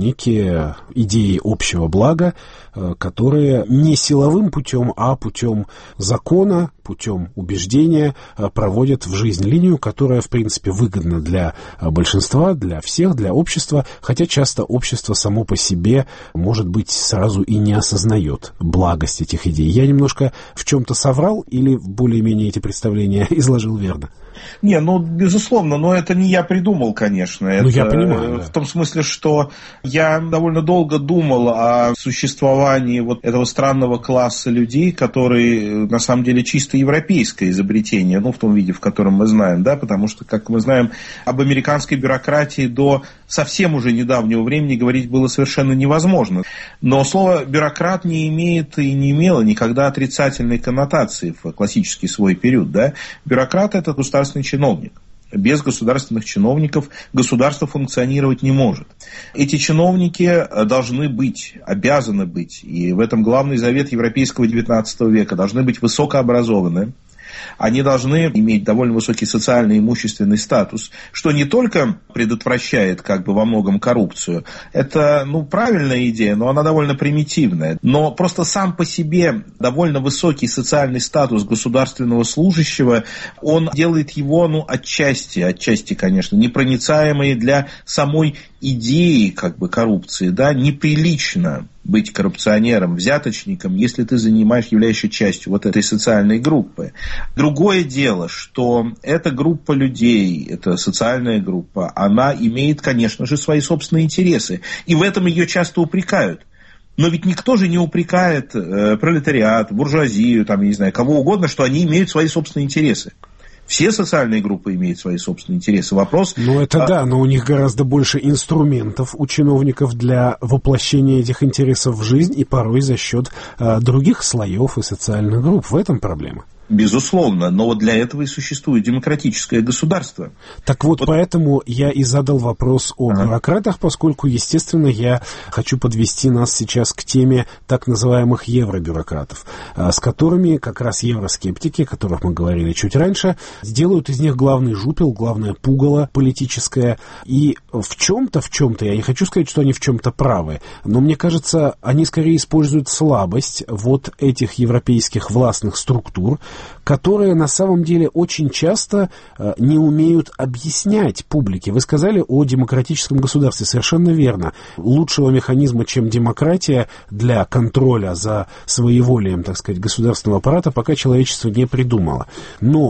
[SPEAKER 1] некие идеи общего блага, которые не силовым путем, а путем закона, путем убеждения проводят в жизнь линию, которая, в принципе, выгодна для большинства, для всех, для общества, хотя часто общество само по себе, может быть, сразу и не осознает благость этих идей. Я немножко в чем-то соврал или более-менее эти представления изложил верно?
[SPEAKER 3] Не, ну, безусловно, но это не я придумал, конечно. Это,
[SPEAKER 1] ну, я понимаю, да.
[SPEAKER 3] В том смысле, что я довольно долго думал о существовании вот этого странного класса людей, которые, на самом деле, чисто европейское изобретение, ну, в том виде, в котором мы знаем, да, потому что, как мы знаем, об американской бюрократии до совсем уже недавнего времени говорить было совершенно невозможно. Но слово «бюрократ» не имеет и не имело никогда отрицательной коннотации в классический свой период, да. Бюрократ – это государственный чиновник. Без государственных чиновников государство функционировать не может. Эти чиновники должны быть, обязаны быть, и в этом главный завет европейского девятнадцатого века, должны быть высокообразованы. Они должны иметь довольно высокий социальный и имущественный статус, что не только предотвращает как бы во многом коррупцию. Это, ну, правильная идея, но она довольно примитивная. Но просто сам по себе довольно высокий социальный статус государственного служащего, он делает его, ну, отчасти, отчасти, конечно, непроницаемой для самой идеи как бы коррупции, да, неприлично быть коррупционером, взяточником, если ты занимаешь, являешься частью вот этой социальной группы. Другое дело, что эта группа людей, эта социальная группа, она имеет, конечно же, свои собственные интересы. И в этом ее часто упрекают. Но ведь никто же не упрекает э, пролетариат, буржуазию, там, я не знаю, кого угодно, что они имеют свои собственные интересы. Все социальные группы имеют свои собственные интересы. Вопрос...
[SPEAKER 1] Ну, это а... да, но у них гораздо больше инструментов у чиновников для воплощения этих интересов в жизнь, и порой за счет а, других слоев и социальных групп. В этом проблема.
[SPEAKER 3] Безусловно, но вот для этого и существует демократическое государство.
[SPEAKER 1] Так вот, вот. Поэтому я и задал вопрос о ага. бюрократах, поскольку, естественно, я хочу подвести нас сейчас к теме так называемых евробюрократов, с которыми как раз евроскептики, о которых мы говорили чуть раньше, сделают из них главный жупел, главное пугало политическое. И в чем-то, в чем-то, я не хочу сказать, что они в чем-то правы, но мне кажется, они скорее используют слабость вот этих европейских властных структур, которые на самом деле очень часто э, не умеют объяснять публике. Вы сказали о демократическом государстве, совершенно верно. Лучшего механизма, чем демократия для контроля за своеволием, так сказать, государственного аппарата, пока человечество не придумало. Но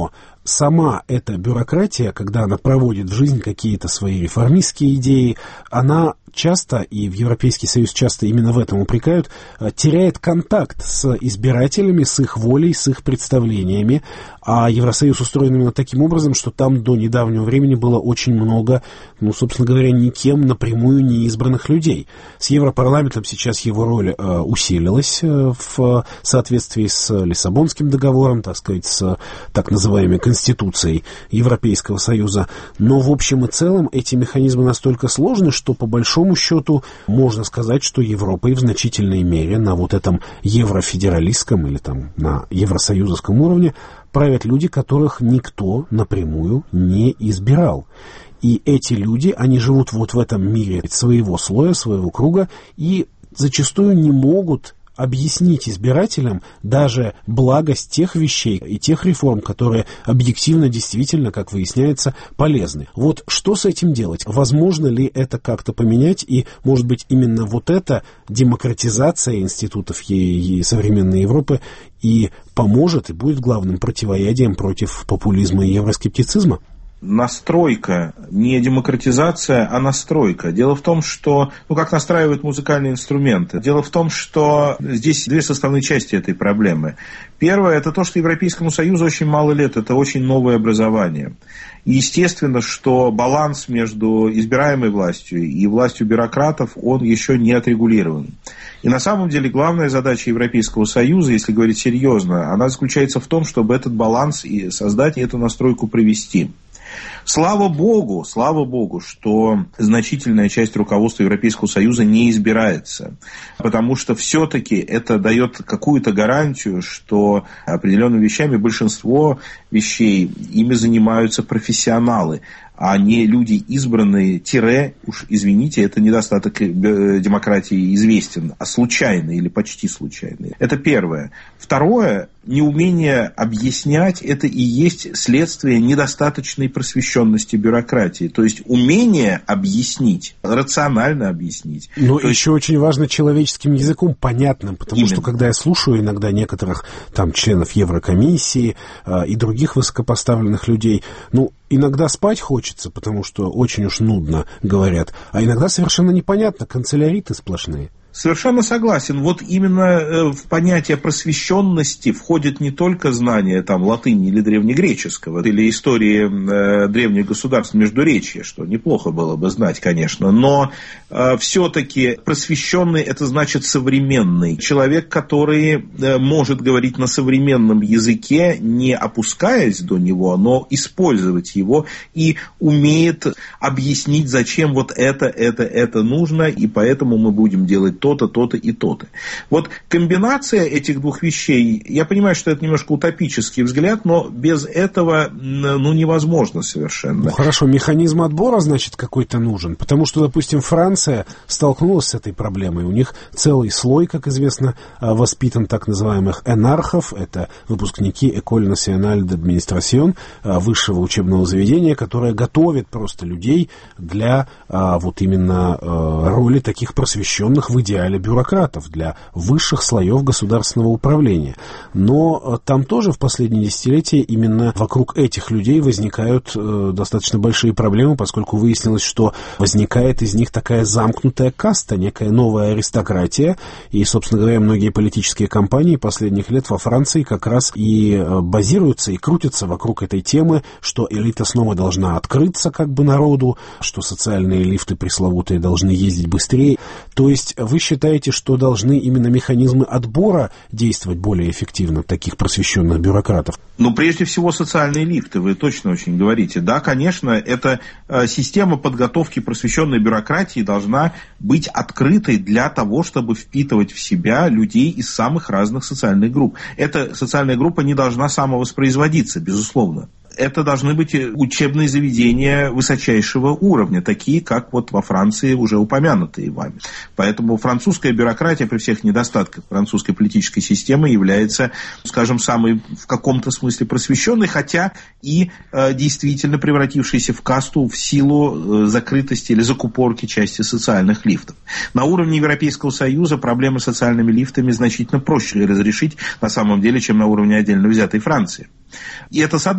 [SPEAKER 1] сама эта бюрократия, когда она проводит в жизнь какие-то свои реформистские идеи, она часто, и в Европейский Союз часто именно в этом упрекают, теряет контакт с избирателями, с их волей, с их представлениями. А Евросоюз устроен именно таким образом, что там до недавнего времени было очень много, ну, собственно говоря, никем напрямую не избранных людей. С Европарламентом сейчас его роль э, усилилась э, в соответствии с Лиссабонским договором, так сказать, с так называемой Конституцией Европейского Союза. Но в общем и целом эти механизмы настолько сложны, что по большому По большому счету, можно сказать, что Европой в значительной мере на вот этом еврофедералистском или там на евросоюзовском уровне правят люди, которых никто напрямую не избирал. И эти люди, они живут вот в этом мире своего слоя, своего круга, и зачастую не могут объяснить избирателям даже благость тех вещей и тех реформ, которые объективно, действительно, как выясняется, полезны. Вот что с этим делать? Возможно ли это как-то поменять? И, может быть, именно вот эта демократизация институтов е- е- современной Европы и поможет, и будет главным противоядием против популизма и евроскептицизма?
[SPEAKER 3] Настройка, не демократизация, а настройка. Дело в том, что, ну, как настраивают музыкальные инструменты. Дело в том, что здесь две составные части этой проблемы. Первое, это то, что Европейскому Союзу очень мало лет, это очень новое образование. И естественно, что баланс между избираемой властью и властью бюрократов, он еще не отрегулирован. И на самом деле главная задача Европейского Союза, если говорить серьезно, она заключается в том, чтобы этот баланс и создать, и эту настройку провести. Слава Богу, слава Богу, что значительная часть руководства Европейского Союза не избирается, потому что все-таки это дает какую-то гарантию, что определенными вещами, большинство вещей, ими занимаются профессионалы, а не люди избранные, тире, уж извините, это недостаток демократии известен, а случайный или почти случайный. Это первое. Второе, неумение объяснять, это и есть следствие недостаточной просвещенности бюрократии. То есть умение объяснить, рационально объяснить.
[SPEAKER 1] Но
[SPEAKER 3] То
[SPEAKER 1] еще
[SPEAKER 3] есть...
[SPEAKER 1] очень важно человеческим языком, понятным, потому
[SPEAKER 3] Именно.
[SPEAKER 1] Что когда я слушаю иногда некоторых там членов Еврокомиссии э, и других высокопоставленных людей, ну, иногда спать хочется, потому что очень уж нудно говорят, а иногда совершенно непонятно, канцеляриты сплошные.
[SPEAKER 3] Совершенно согласен. Вот именно в понятие просвещенности входит не только знание там, латыни или древнегреческого, или истории э, древних государств Междуречья, что неплохо было бы знать, конечно, но э, все-таки просвещенный – это значит современный. Человек, который э, может говорить на современном языке, не опускаясь до него, но использовать его и умеет объяснить, зачем вот это, это, это нужно, и поэтому мы будем делать то-то, то-то и то-то. Вот комбинация этих двух вещей, я понимаю, что это немножко утопический взгляд, но без этого, ну, невозможно совершенно.
[SPEAKER 1] Ну, хорошо, механизм отбора, значит, какой-то нужен, потому что, допустим, Франция столкнулась с этой проблемой. У них целый слой, как известно, воспитан так называемых энархов, это выпускники École Nationale d'Administration, высшего учебного заведения, которое готовит просто людей для вот именно роли таких просвещенных в идеале бюрократов, для высших слоев государственного управления. Но там тоже в последние десятилетия именно вокруг этих людей возникают э, достаточно большие проблемы, поскольку выяснилось, что возникает из них такая замкнутая каста, некая новая аристократия. И, собственно говоря, многие политические кампании последних лет во Франции как раз и базируются, и крутятся вокруг этой темы, что элита снова должна открыться как бы народу, что социальные лифты пресловутые должны ездить быстрее. То есть вы считаете, что должны именно механизмы отбора действовать более эффективно таких просвещенных бюрократов?
[SPEAKER 3] Ну, прежде всего, социальные лифты, вы точно очень говорите. Да, конечно, эта э, система подготовки просвещенной бюрократии должна быть открытой для того, чтобы впитывать в себя людей из самых разных социальных групп. Эта социальная группа не должна самовоспроизводиться, безусловно. Это должны быть учебные заведения высочайшего уровня, такие, как вот во Франции уже упомянутые вами. Поэтому французская бюрократия при всех недостатках французской политической системы является, скажем, самой в каком-то смысле просвещенной, хотя и э, действительно превратившейся в касту в силу э, закрытости или закупорки части социальных лифтов. На уровне Европейского Союза проблемы с социальными лифтами значительно проще разрешить на самом деле, чем на уровне отдельно взятой Франции. И это с одной стороны.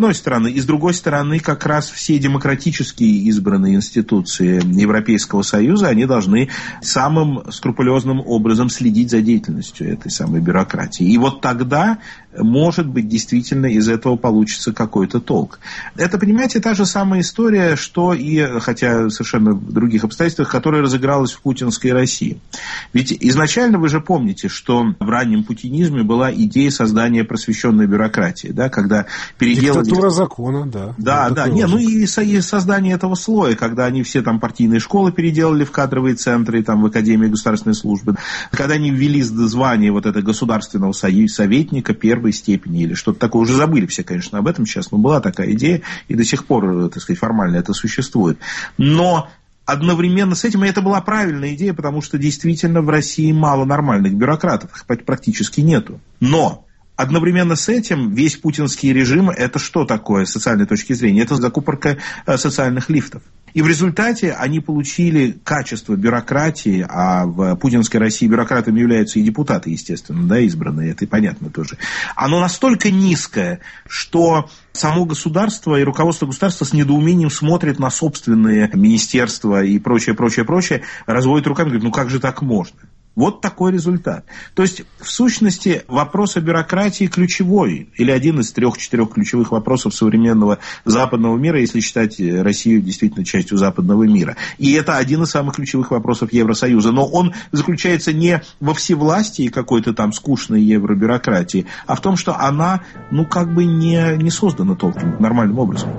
[SPEAKER 3] И с другой стороны, как раз все демократические избранные институции Европейского Союза, они должны самым скрупулезным образом следить за деятельностью этой самой бюрократии. И вот тогда, может быть, действительно из этого получится какой-то толк. Это, понимаете, та же самая история, что и, хотя совершенно в других обстоятельствах, которая разыгралась в путинской России. Ведь изначально вы же помните, что в раннем путинизме была идея создания просвещенной бюрократии, да, когда переделали...
[SPEAKER 1] Диктатура закона, да.
[SPEAKER 3] Да,
[SPEAKER 1] вот
[SPEAKER 3] да, не, ну и, и создание этого слоя, когда они все там партийные школы переделали в кадровые центры, там в Академии государственной службы, когда они ввели звание вот этого государственного советника первой степени или что-то такое, уже забыли все, конечно, об этом сейчас, но была такая идея, и до сих пор, так сказать, формально это существует. Но одновременно с этим, и это была правильная идея, потому что действительно в России мало нормальных бюрократов, их практически нету. Но одновременно с этим весь путинский режим – это что такое с социальной точки зрения? Это закупорка социальных лифтов. И в результате они получили качество бюрократии, а в путинской России бюрократами являются и депутаты, естественно, да, избранные, это и понятно тоже. Оно настолько низкое, что само государство и руководство государства с недоумением смотрит на собственные министерства и прочее, прочее, прочее, разводит руками и говорит, ну как же так можно? Вот такой результат. То есть, в сущности, вопрос о бюрократии ключевой, или один из трех-четырех ключевых вопросов современного западного мира, если считать Россию действительно частью западного мира. И это один из самых ключевых вопросов Евросоюза. Но он заключается не во всевластии какой-то там скучной евробюрократии, а в том, что она, ну, как бы не, не создана толком, нормальным образом.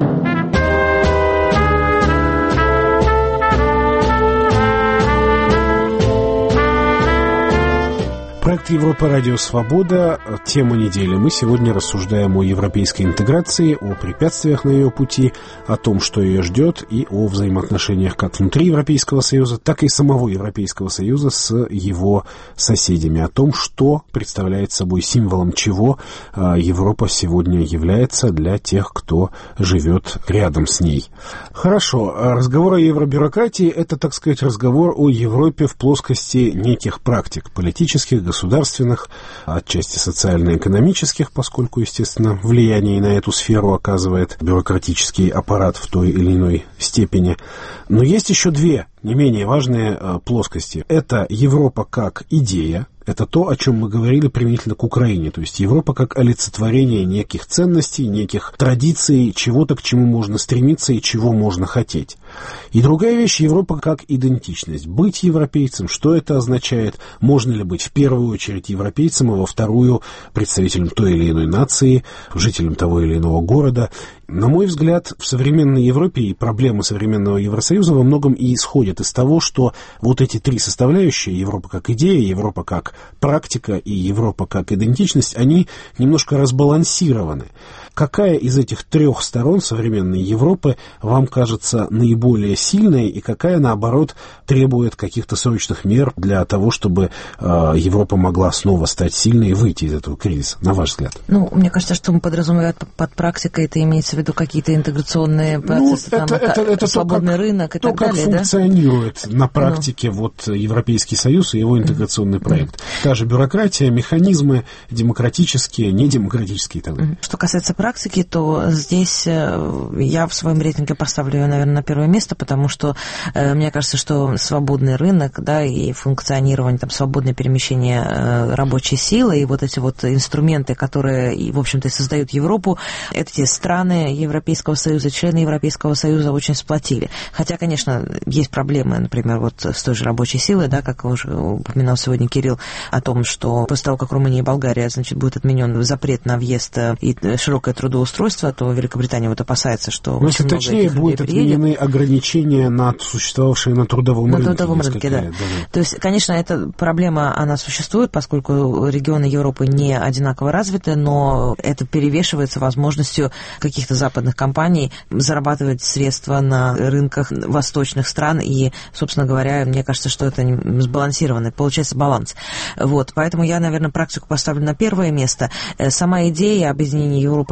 [SPEAKER 1] Проект Европа Радио Свобода. Тема недели. Мы сегодня рассуждаем о европейской интеграции, о препятствиях на ее пути, о том, что ее ждет, и о взаимоотношениях как внутри Европейского Союза, так и самого Европейского Союза с его соседями. О том, что представляет собой, символом чего Европа сегодня является для тех, кто живет рядом с ней. Хорошо. Разговор о евробюрократии – это, так сказать, разговор о Европе в плоскости неких практик политических, государственных, отчасти социально-экономических, поскольку, естественно, влияние на эту сферу оказывает бюрократический аппарат в той или иной степени. Но есть еще две не менее важные э, плоскости. Это Европа как идея, это то, о чем мы говорили применительно к Украине, то есть Европа как олицетворение неких ценностей, неких традиций, чего-то, к чему можно стремиться и чего можно хотеть. И другая вещь — Европа как идентичность. Быть европейцем, что это означает? Можно ли быть в первую очередь европейцем, а во вторую представителем той или иной нации, жителем того или иного города? На мой взгляд, в современной Европе и проблемы современного Евросоюза во многом и исходят из того, что вот эти три составляющие, Европа как идея, Европа как практика и Европа как идентичность, они немножко разбалансированы. Какая из этих трех сторон современной Европы вам кажется наиболее сильной и какая, наоборот, требует каких-то срочных мер для того, чтобы э, Европа могла снова стать сильной и выйти из этого кризиса, на ваш взгляд?
[SPEAKER 2] Ну, мне кажется, что мы подразумеваем под практикой, это имеется в виду какие-то интеграционные процессы, ну, это, там, это, это свободный то, как, рынок и
[SPEAKER 1] то,
[SPEAKER 2] так далее,
[SPEAKER 1] да? То, как функционирует на практике ну. вот Европейский Союз и его интеграционный проект. Mm-hmm. Та же бюрократия, механизмы демократические, недемократические и так далее.
[SPEAKER 2] Что касается практики, то здесь я в своем рейтинге поставлю ее, наверное, на первое место, потому что э, мне кажется, что свободный рынок, да, и функционирование, там, свободное перемещение э, рабочей силы и вот эти вот инструменты, которые, в общем-то, создают Европу, эти страны Европейского Союза, члены Европейского Союза очень сплотили. Хотя, конечно, есть проблемы, например, вот с той же рабочей силой, да, как уже упоминал сегодня Кирилл, о том, что после того, как Румыния и Болгария, значит, будет отменен запрет на въезд и широкое трудоустройство, то Великобритания вот опасается, что...
[SPEAKER 1] Ну, если точнее, будут отменены ограничения на существовавшие на трудовом
[SPEAKER 2] на
[SPEAKER 1] рынке.
[SPEAKER 2] На трудовом рынке, да. да. То есть, конечно, эта проблема, она существует, поскольку регионы Европы не одинаково развиты, но это перевешивается возможностью каких-то западных компаний зарабатывать средства на рынках восточных стран, и, собственно говоря, мне кажется, что это сбалансированный, получается баланс. Вот, поэтому я, наверное, практику поставлю на первое место. Сама идея объединения Европы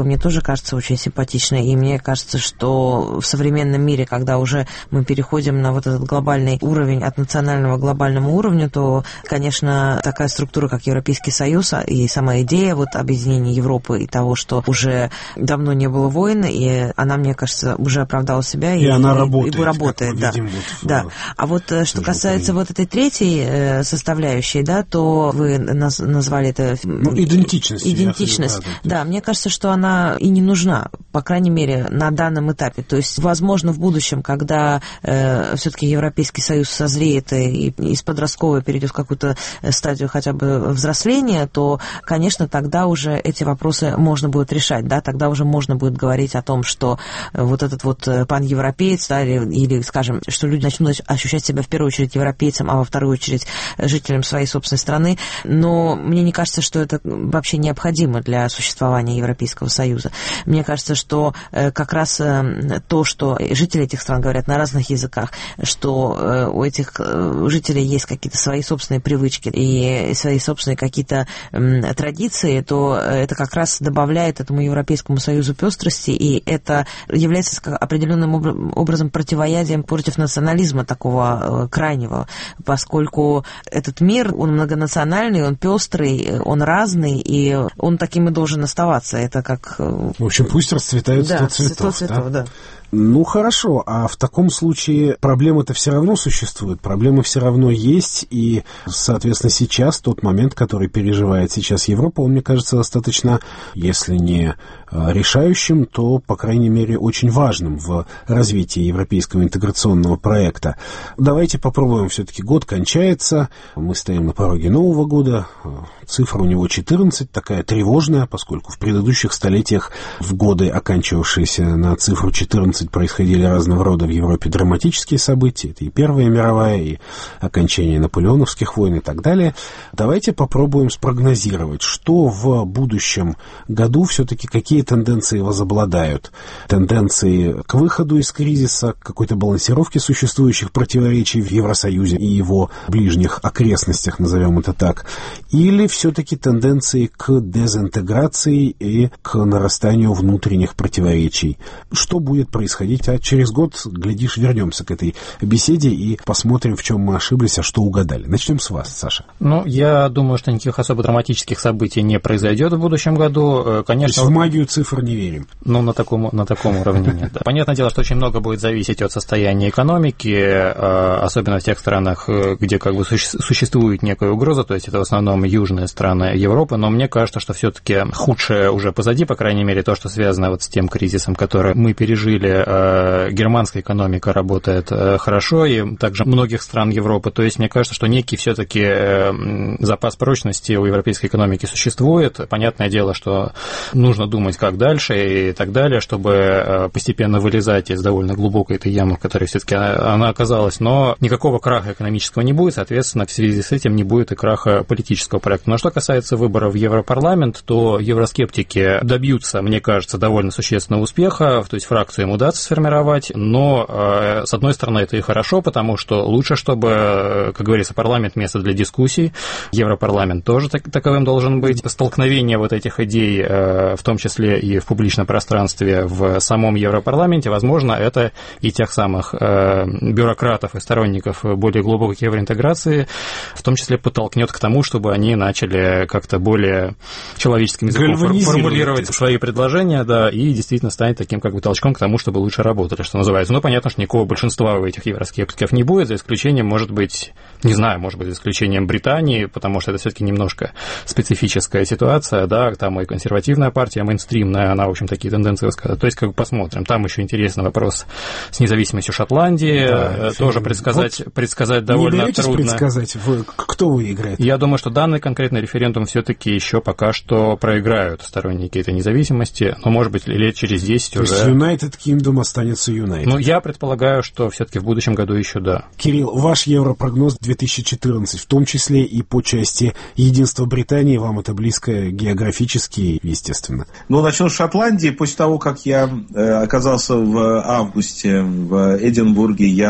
[SPEAKER 2] мне тоже кажется очень симпатичной, и мне кажется, что в современном мире, когда уже мы переходим на вот этот глобальный уровень, от национального к глобальному уровню, то, конечно, такая структура, как Европейский Союз, и сама идея вот объединения Европы и того, что уже давно не было войн, и она, мне кажется, уже оправдала себя.
[SPEAKER 1] И, и она и, работает.
[SPEAKER 2] И работает, да.
[SPEAKER 1] Видим, вот,
[SPEAKER 2] да. А вот что касается вот этой третьей составляющей, да, то вы наз, назвали это...
[SPEAKER 1] Ну, идентичность.
[SPEAKER 2] Идентичность. Да, да, мне кажется, что она и не нужна, по крайней мере, на данном этапе. То есть, возможно, в будущем, когда э, все-таки Европейский Союз созреет и, и из подростковой перейдет в какую-то стадию хотя бы взросления, то, конечно, тогда уже эти вопросы можно будет решать, да, тогда уже можно будет говорить о том, что вот этот вот паневропеец, да, или, или, скажем, что люди начнут ощущать себя в первую очередь европейцем, а во вторую очередь жителем своей собственной страны. Но мне не кажется, что это вообще необходимо для существования Европейского Союза. Мне кажется, что как раз то, что жители этих стран говорят на разных языках, что у этих жителей есть какие-то свои собственные привычки и свои собственные какие-то традиции, то это как раз добавляет этому Европейскому Союзу пестрости, и это является определенным образом противоядием против национализма такого крайнего, поскольку этот мир, он многонациональный, он пестрый, он разный, и он таким и должен оставаться. Это как...
[SPEAKER 1] В общем, пусть расцветают
[SPEAKER 2] да,
[SPEAKER 1] сто цветов.
[SPEAKER 2] сто цветов, да? Да.
[SPEAKER 1] Ну, хорошо, а в таком случае проблемы-то все равно существуют, проблемы все равно есть, и, соответственно, сейчас, тот момент, который переживает сейчас Европа, он, мне кажется, достаточно, если не решающим, то, по крайней мере, очень важным в развитии европейского интеграционного проекта. Давайте попробуем, все-таки год кончается, мы стоим на пороге Нового года, цифра у него четырнадцать, такая тревожная, поскольку в предыдущих столетиях в годы, оканчивавшиеся на цифру четырнадцать, происходили разного рода в Европе драматические события. Это и Первая мировая, и окончание наполеоновских войн и так далее. Давайте попробуем спрогнозировать, что в будущем году все-таки какие тенденции возобладают. Тенденции к выходу из кризиса, к какой-то балансировке существующих противоречий в Евросоюзе и его ближних окрестностях, назовем это так. Или все-таки тенденции к дезинтеграции и к нарастанию внутренних противоречий. Что будет происходить? А через год, глядишь, вернемся к этой беседе и посмотрим, в чем мы ошиблись, а что угадали. Начнем с вас, Саша.
[SPEAKER 4] Ну, я думаю, что никаких особо драматических событий не произойдет в будущем году. Конечно,
[SPEAKER 1] то есть в магию цифр не верим?
[SPEAKER 4] Ну, на таком, на таком уровне нет. Да. Понятное дело, что очень много будет зависеть от состояния экономики, особенно в тех странах, где как бы существует некая угроза, то есть это в основном южные страны Европы, но мне кажется, что все-таки худшее уже позади, по крайней мере, то, что связано вот с тем кризисом, который мы пережили. Германская экономика работает хорошо, и также многих стран Европы. То есть мне кажется, что некий все-таки запас прочности у европейской экономики существует. Понятное дело, что нужно думать, как дальше и так далее, чтобы постепенно вылезать из довольно глубокой этой ямы, в которой все-таки она оказалась. Но никакого краха экономического не будет, соответственно, в связи с этим не будет и краха политического проекта. Но что касается выборов в Европарламент, то евроскептики добьются, мне кажется, довольно существенного успеха, то есть фракцию им удастся сформировать, но, с одной стороны, это и хорошо, потому что лучше, чтобы, как говорится, парламент — место для дискуссий, Европарламент тоже так, таковым должен быть. Столкновение вот этих идей, в том числе и в публичном пространстве, в самом Европарламенте, возможно, это и тех самых бюрократов и сторонников более глубокой евроинтеграции, в том числе подтолкнет к тому, чтобы они начали как-то более человеческим языком формулировать свои предложения, да, и действительно станет таким как бы толчком к тому, чтобы лучше работали, что называется. Но понятно, что никакого большинства у этих евроскептиков не будет, за исключением, может быть, не знаю, может быть, за исключением Британии, потому что это все-таки немножко специфическая ситуация, да, там и консервативная партия, мейнстримная, она, в общем, такие тенденции высказывает. То есть, как бы посмотрим. Там еще интересный вопрос с независимостью Шотландии, да, тоже предсказать, вот предсказать довольно
[SPEAKER 1] не
[SPEAKER 4] трудно.
[SPEAKER 1] Предсказать, вы, кто выиграет?
[SPEAKER 4] Я думаю, что данный конкретный референдум все-таки еще пока что проиграют сторонники этой независимости, но, может быть, лет через десять
[SPEAKER 1] То
[SPEAKER 4] уже...
[SPEAKER 1] есть United Kingdom останется United?
[SPEAKER 4] Ну, я предполагаю, что все-таки в будущем году еще да.
[SPEAKER 1] Кирилл, ваш европрогноз две тысячи четырнадцать, в том числе и по части единства Британии, вам это близко географически, естественно.
[SPEAKER 3] Ну, начну с Шотландии. После того, как я э, оказался в августе в Эдинбурге, я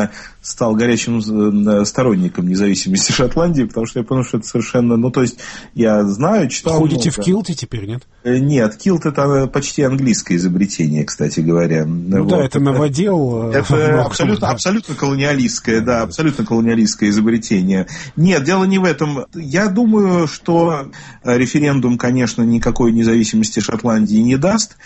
[SPEAKER 3] стал горячим сторонником независимости Шотландии, потому что я понял, что это совершенно... Ну, то есть, я знаю, читал...
[SPEAKER 1] Ходите
[SPEAKER 3] много.
[SPEAKER 1] в килте теперь, нет?
[SPEAKER 3] Нет, килт — это почти английское изобретение, кстати говоря.
[SPEAKER 1] Ну вот. Да, это новодел.
[SPEAKER 3] Это абсолютно, абсолютно колониалистское, да, абсолютно колониалистское изобретение. Нет, дело не в этом. Я думаю, что референдум, конечно, никакой независимости Шотландии не даст.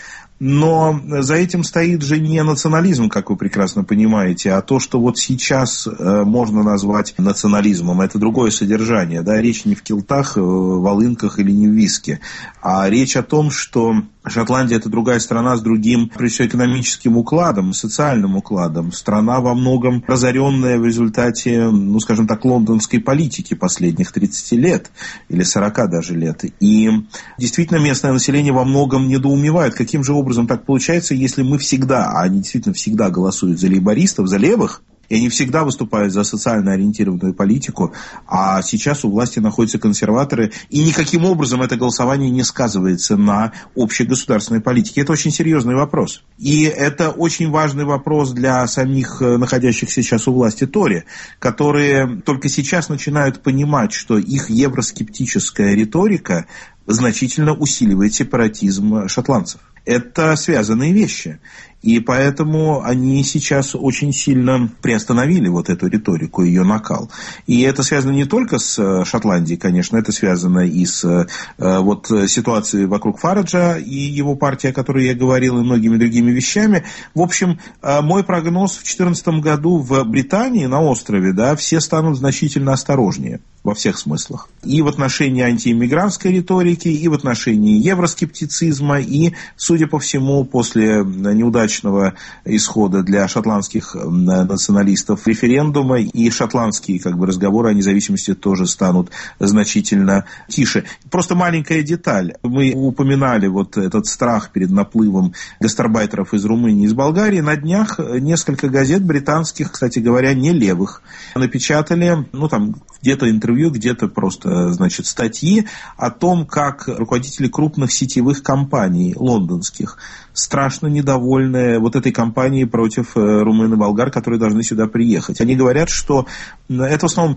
[SPEAKER 3] Но за этим стоит же не национализм, как вы прекрасно понимаете, а то, что вот сейчас э, можно назвать национализмом. Это другое содержание. Да? Речь не в килтах, э, волынках или не в виске, а речь о том, что Шотландия — это другая страна с другим, прежде всего, экономическим укладом, социальным укладом. Страна во многом разоренная в результате, ну, скажем так, лондонской политики последних тридцати лет, или сорока даже лет. И действительно местное население во многом недоумевает, каким же образом так получается, если мы всегда, а они действительно всегда голосуют за лейбористов, за левых, и они всегда выступают за социально ориентированную политику, а сейчас у власти находятся консерваторы, и никаким образом это голосование не сказывается на общей государственной политике. Это очень серьезный вопрос. И это очень важный вопрос для самих находящихся сейчас у власти Тори, которые только сейчас начинают понимать, что их евроскептическая риторика значительно усиливает сепаратизм шотландцев. Это связанные вещи. И поэтому они сейчас очень сильно приостановили вот эту риторику, ее накал. И это связано не только с Шотландией, конечно, это связано и с вот, ситуацией вокруг Фараджа и его партии, о которой я говорил, и многими другими вещами. В общем, мой прогноз: в две тысячи четырнадцатом году в Британии, на острове, да, все станут значительно осторожнее во всех смыслах. И в отношении антииммигрантской риторики, и в отношении евроскептицизма, и, судя по всему, после неудачного исхода для шотландских националистов референдума, и шотландские как бы, разговоры о независимости тоже станут значительно тише. Просто маленькая деталь. Мы упоминали вот этот страх перед наплывом гастарбайтеров из Румынии и из Болгарии. На днях несколько газет британских, кстати говоря, не левых, напечатали, ну там где-то интервью, где-то просто, значит, статьи о том, как руководители крупных сетевых компаний лондонских страшно недовольны вот этой кампанией против румын и болгар, которые должны сюда приехать. Они говорят, что это в основном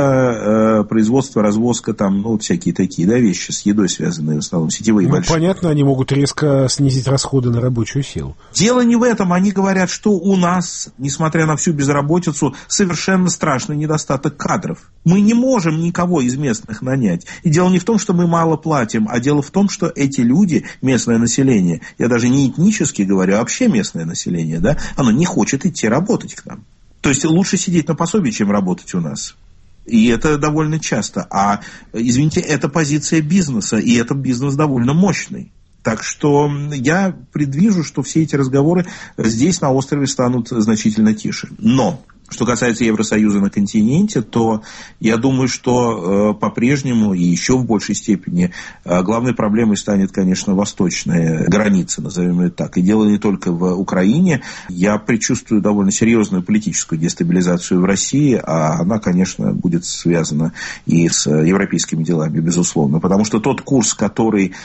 [SPEAKER 3] пицца, производство, развозка, там, ну, вот всякие такие, да, вещи с едой связанные, в основном сетевые,
[SPEAKER 1] ну,
[SPEAKER 3] большие.
[SPEAKER 1] Понятно, они могут резко снизить расходы на рабочую силу.
[SPEAKER 3] Дело не в этом. Они говорят, что у нас, несмотря на всю безработицу, совершенно страшный недостаток кадров. Мы не можем никого из местных нанять. И дело не в том, что мы мало платим, а дело в том, что эти люди, местное население, я даже не этнически говорю, а вообще местное население, да, оно не хочет идти работать к нам. То есть лучше сидеть на пособии, чем работать у нас. И это довольно часто. А, извините, это позиция бизнеса, и этот бизнес довольно мощный. Так что я предвижу, что все эти разговоры здесь, на острове, станут значительно тише. Но что касается Евросоюза на континенте, то я думаю, что э, по-прежнему и еще в большей степени э, главной проблемой станет, конечно, восточная граница, назовем ее так. И дело не только в Украине. Я предчувствую довольно серьезную политическую дестабилизацию в России, а она, конечно, будет связана и с европейскими делами, безусловно. Потому что тот курс, который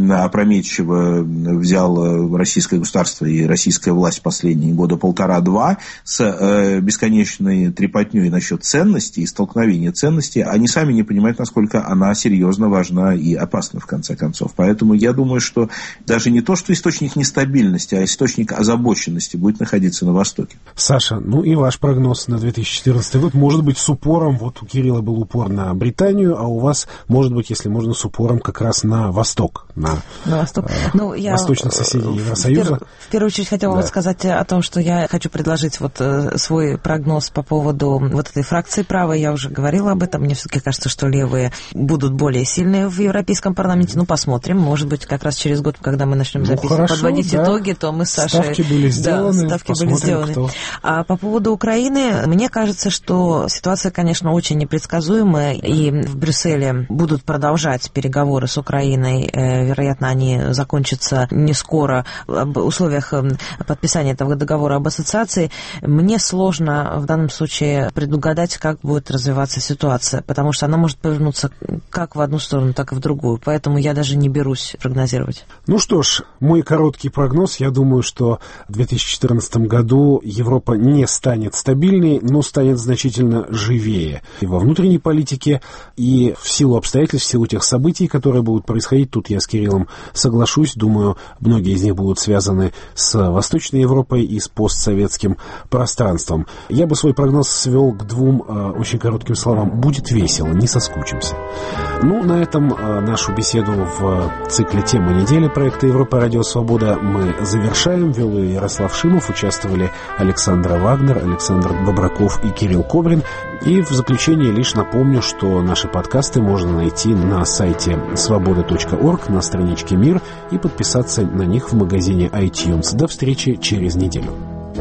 [SPEAKER 3] опрометчиво взял российское государство и российская власть последние года полтора-два с э, бесконечной трепотней насчет ценностей и столкновения ценностей, они сами не понимают, насколько она серьезно важна и опасна, в конце концов. Поэтому я думаю, что даже не то, что источник нестабильности, а источник озабоченности будет находиться на Востоке.
[SPEAKER 1] Саша, ну и ваш прогноз на две тысячи четырнадцатый год, может быть, с упором, вот у Кирилла был упор на Британию, а у вас, может быть, если можно, с упором как раз на Восток, на,
[SPEAKER 2] на Восток.
[SPEAKER 1] Э,
[SPEAKER 2] ну, я
[SPEAKER 1] восточных соседей Евросоюза.
[SPEAKER 2] В, пер, в первую очередь хотела да. вот сказать о том, что я хочу предложить вот свой прогноз по поводу вот этой фракции правой. Я уже говорила об этом. Мне все-таки кажется, что левые будут более сильные в Европейском парламенте. Ну, посмотрим. Может быть, как раз через год, когда мы начнем
[SPEAKER 1] ну,
[SPEAKER 2] записывать,
[SPEAKER 1] хорошо,
[SPEAKER 2] подводить
[SPEAKER 1] да.
[SPEAKER 2] итоги, то мы с Сашей...
[SPEAKER 1] Ставки были сделаны.
[SPEAKER 2] Да, ставки были сделаны.
[SPEAKER 1] Кто...
[SPEAKER 2] А по поводу Украины, мне кажется, что ситуация, конечно, очень непредсказуемая. И в Брюсселе будут продолжать переговоры с Украиной. Вероятно, они закончатся не скоро. Об условиях подписания этого договора об ассоциации мне сложно сложно в данном случае предугадать, как будет развиваться ситуация, потому что она может повернуться как в одну сторону, так и в другую. Поэтому я даже не берусь прогнозировать.
[SPEAKER 1] Ну что ж, мой короткий прогноз. Я думаю, что в две тысячи четырнадцатом году Европа не станет стабильней, но станет значительно живее и во внутренней политике, и в силу обстоятельств, в силу тех событий, которые будут происходить. Тут я с Кириллом соглашусь. Думаю, многие из них будут связаны с Восточной Европой и с постсоветским пространством. Я бы свой прогноз свел к двум э, очень коротким словам. Будет весело, не соскучимся. Ну, на этом э, нашу беседу в цикле «Тема недели» проекта «Европа. Радио Свобода» мы завершаем. Вел ее Ярослав Шимов, участвовали Александра Вагнер, Александр Бобраков и Кирилл Кобрин. И в заключение лишь напомню, что наши подкасты можно найти на сайте свобода точка орг, на страничке «Мир» и подписаться на них в магазине iTunes. До встречи через неделю.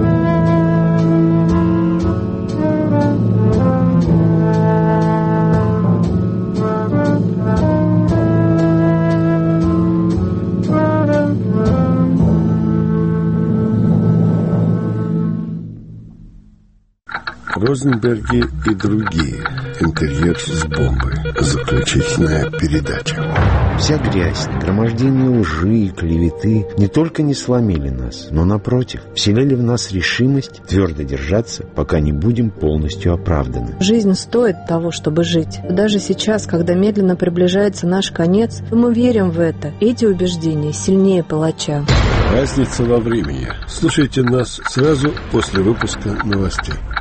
[SPEAKER 5] Розенберги и другие. Интерьер с бомбы. Заключительная передача.
[SPEAKER 6] Вся грязь, нагромождение лжи и клеветы не только не сломили нас, но, напротив, вселили в нас решимость твердо держаться, пока не будем полностью оправданы.
[SPEAKER 7] Жизнь стоит того, чтобы жить. Даже сейчас, когда медленно приближается наш конец, мы верим в это. Эти убеждения сильнее палача.
[SPEAKER 5] Разница во времени. Слушайте нас сразу после выпуска новостей.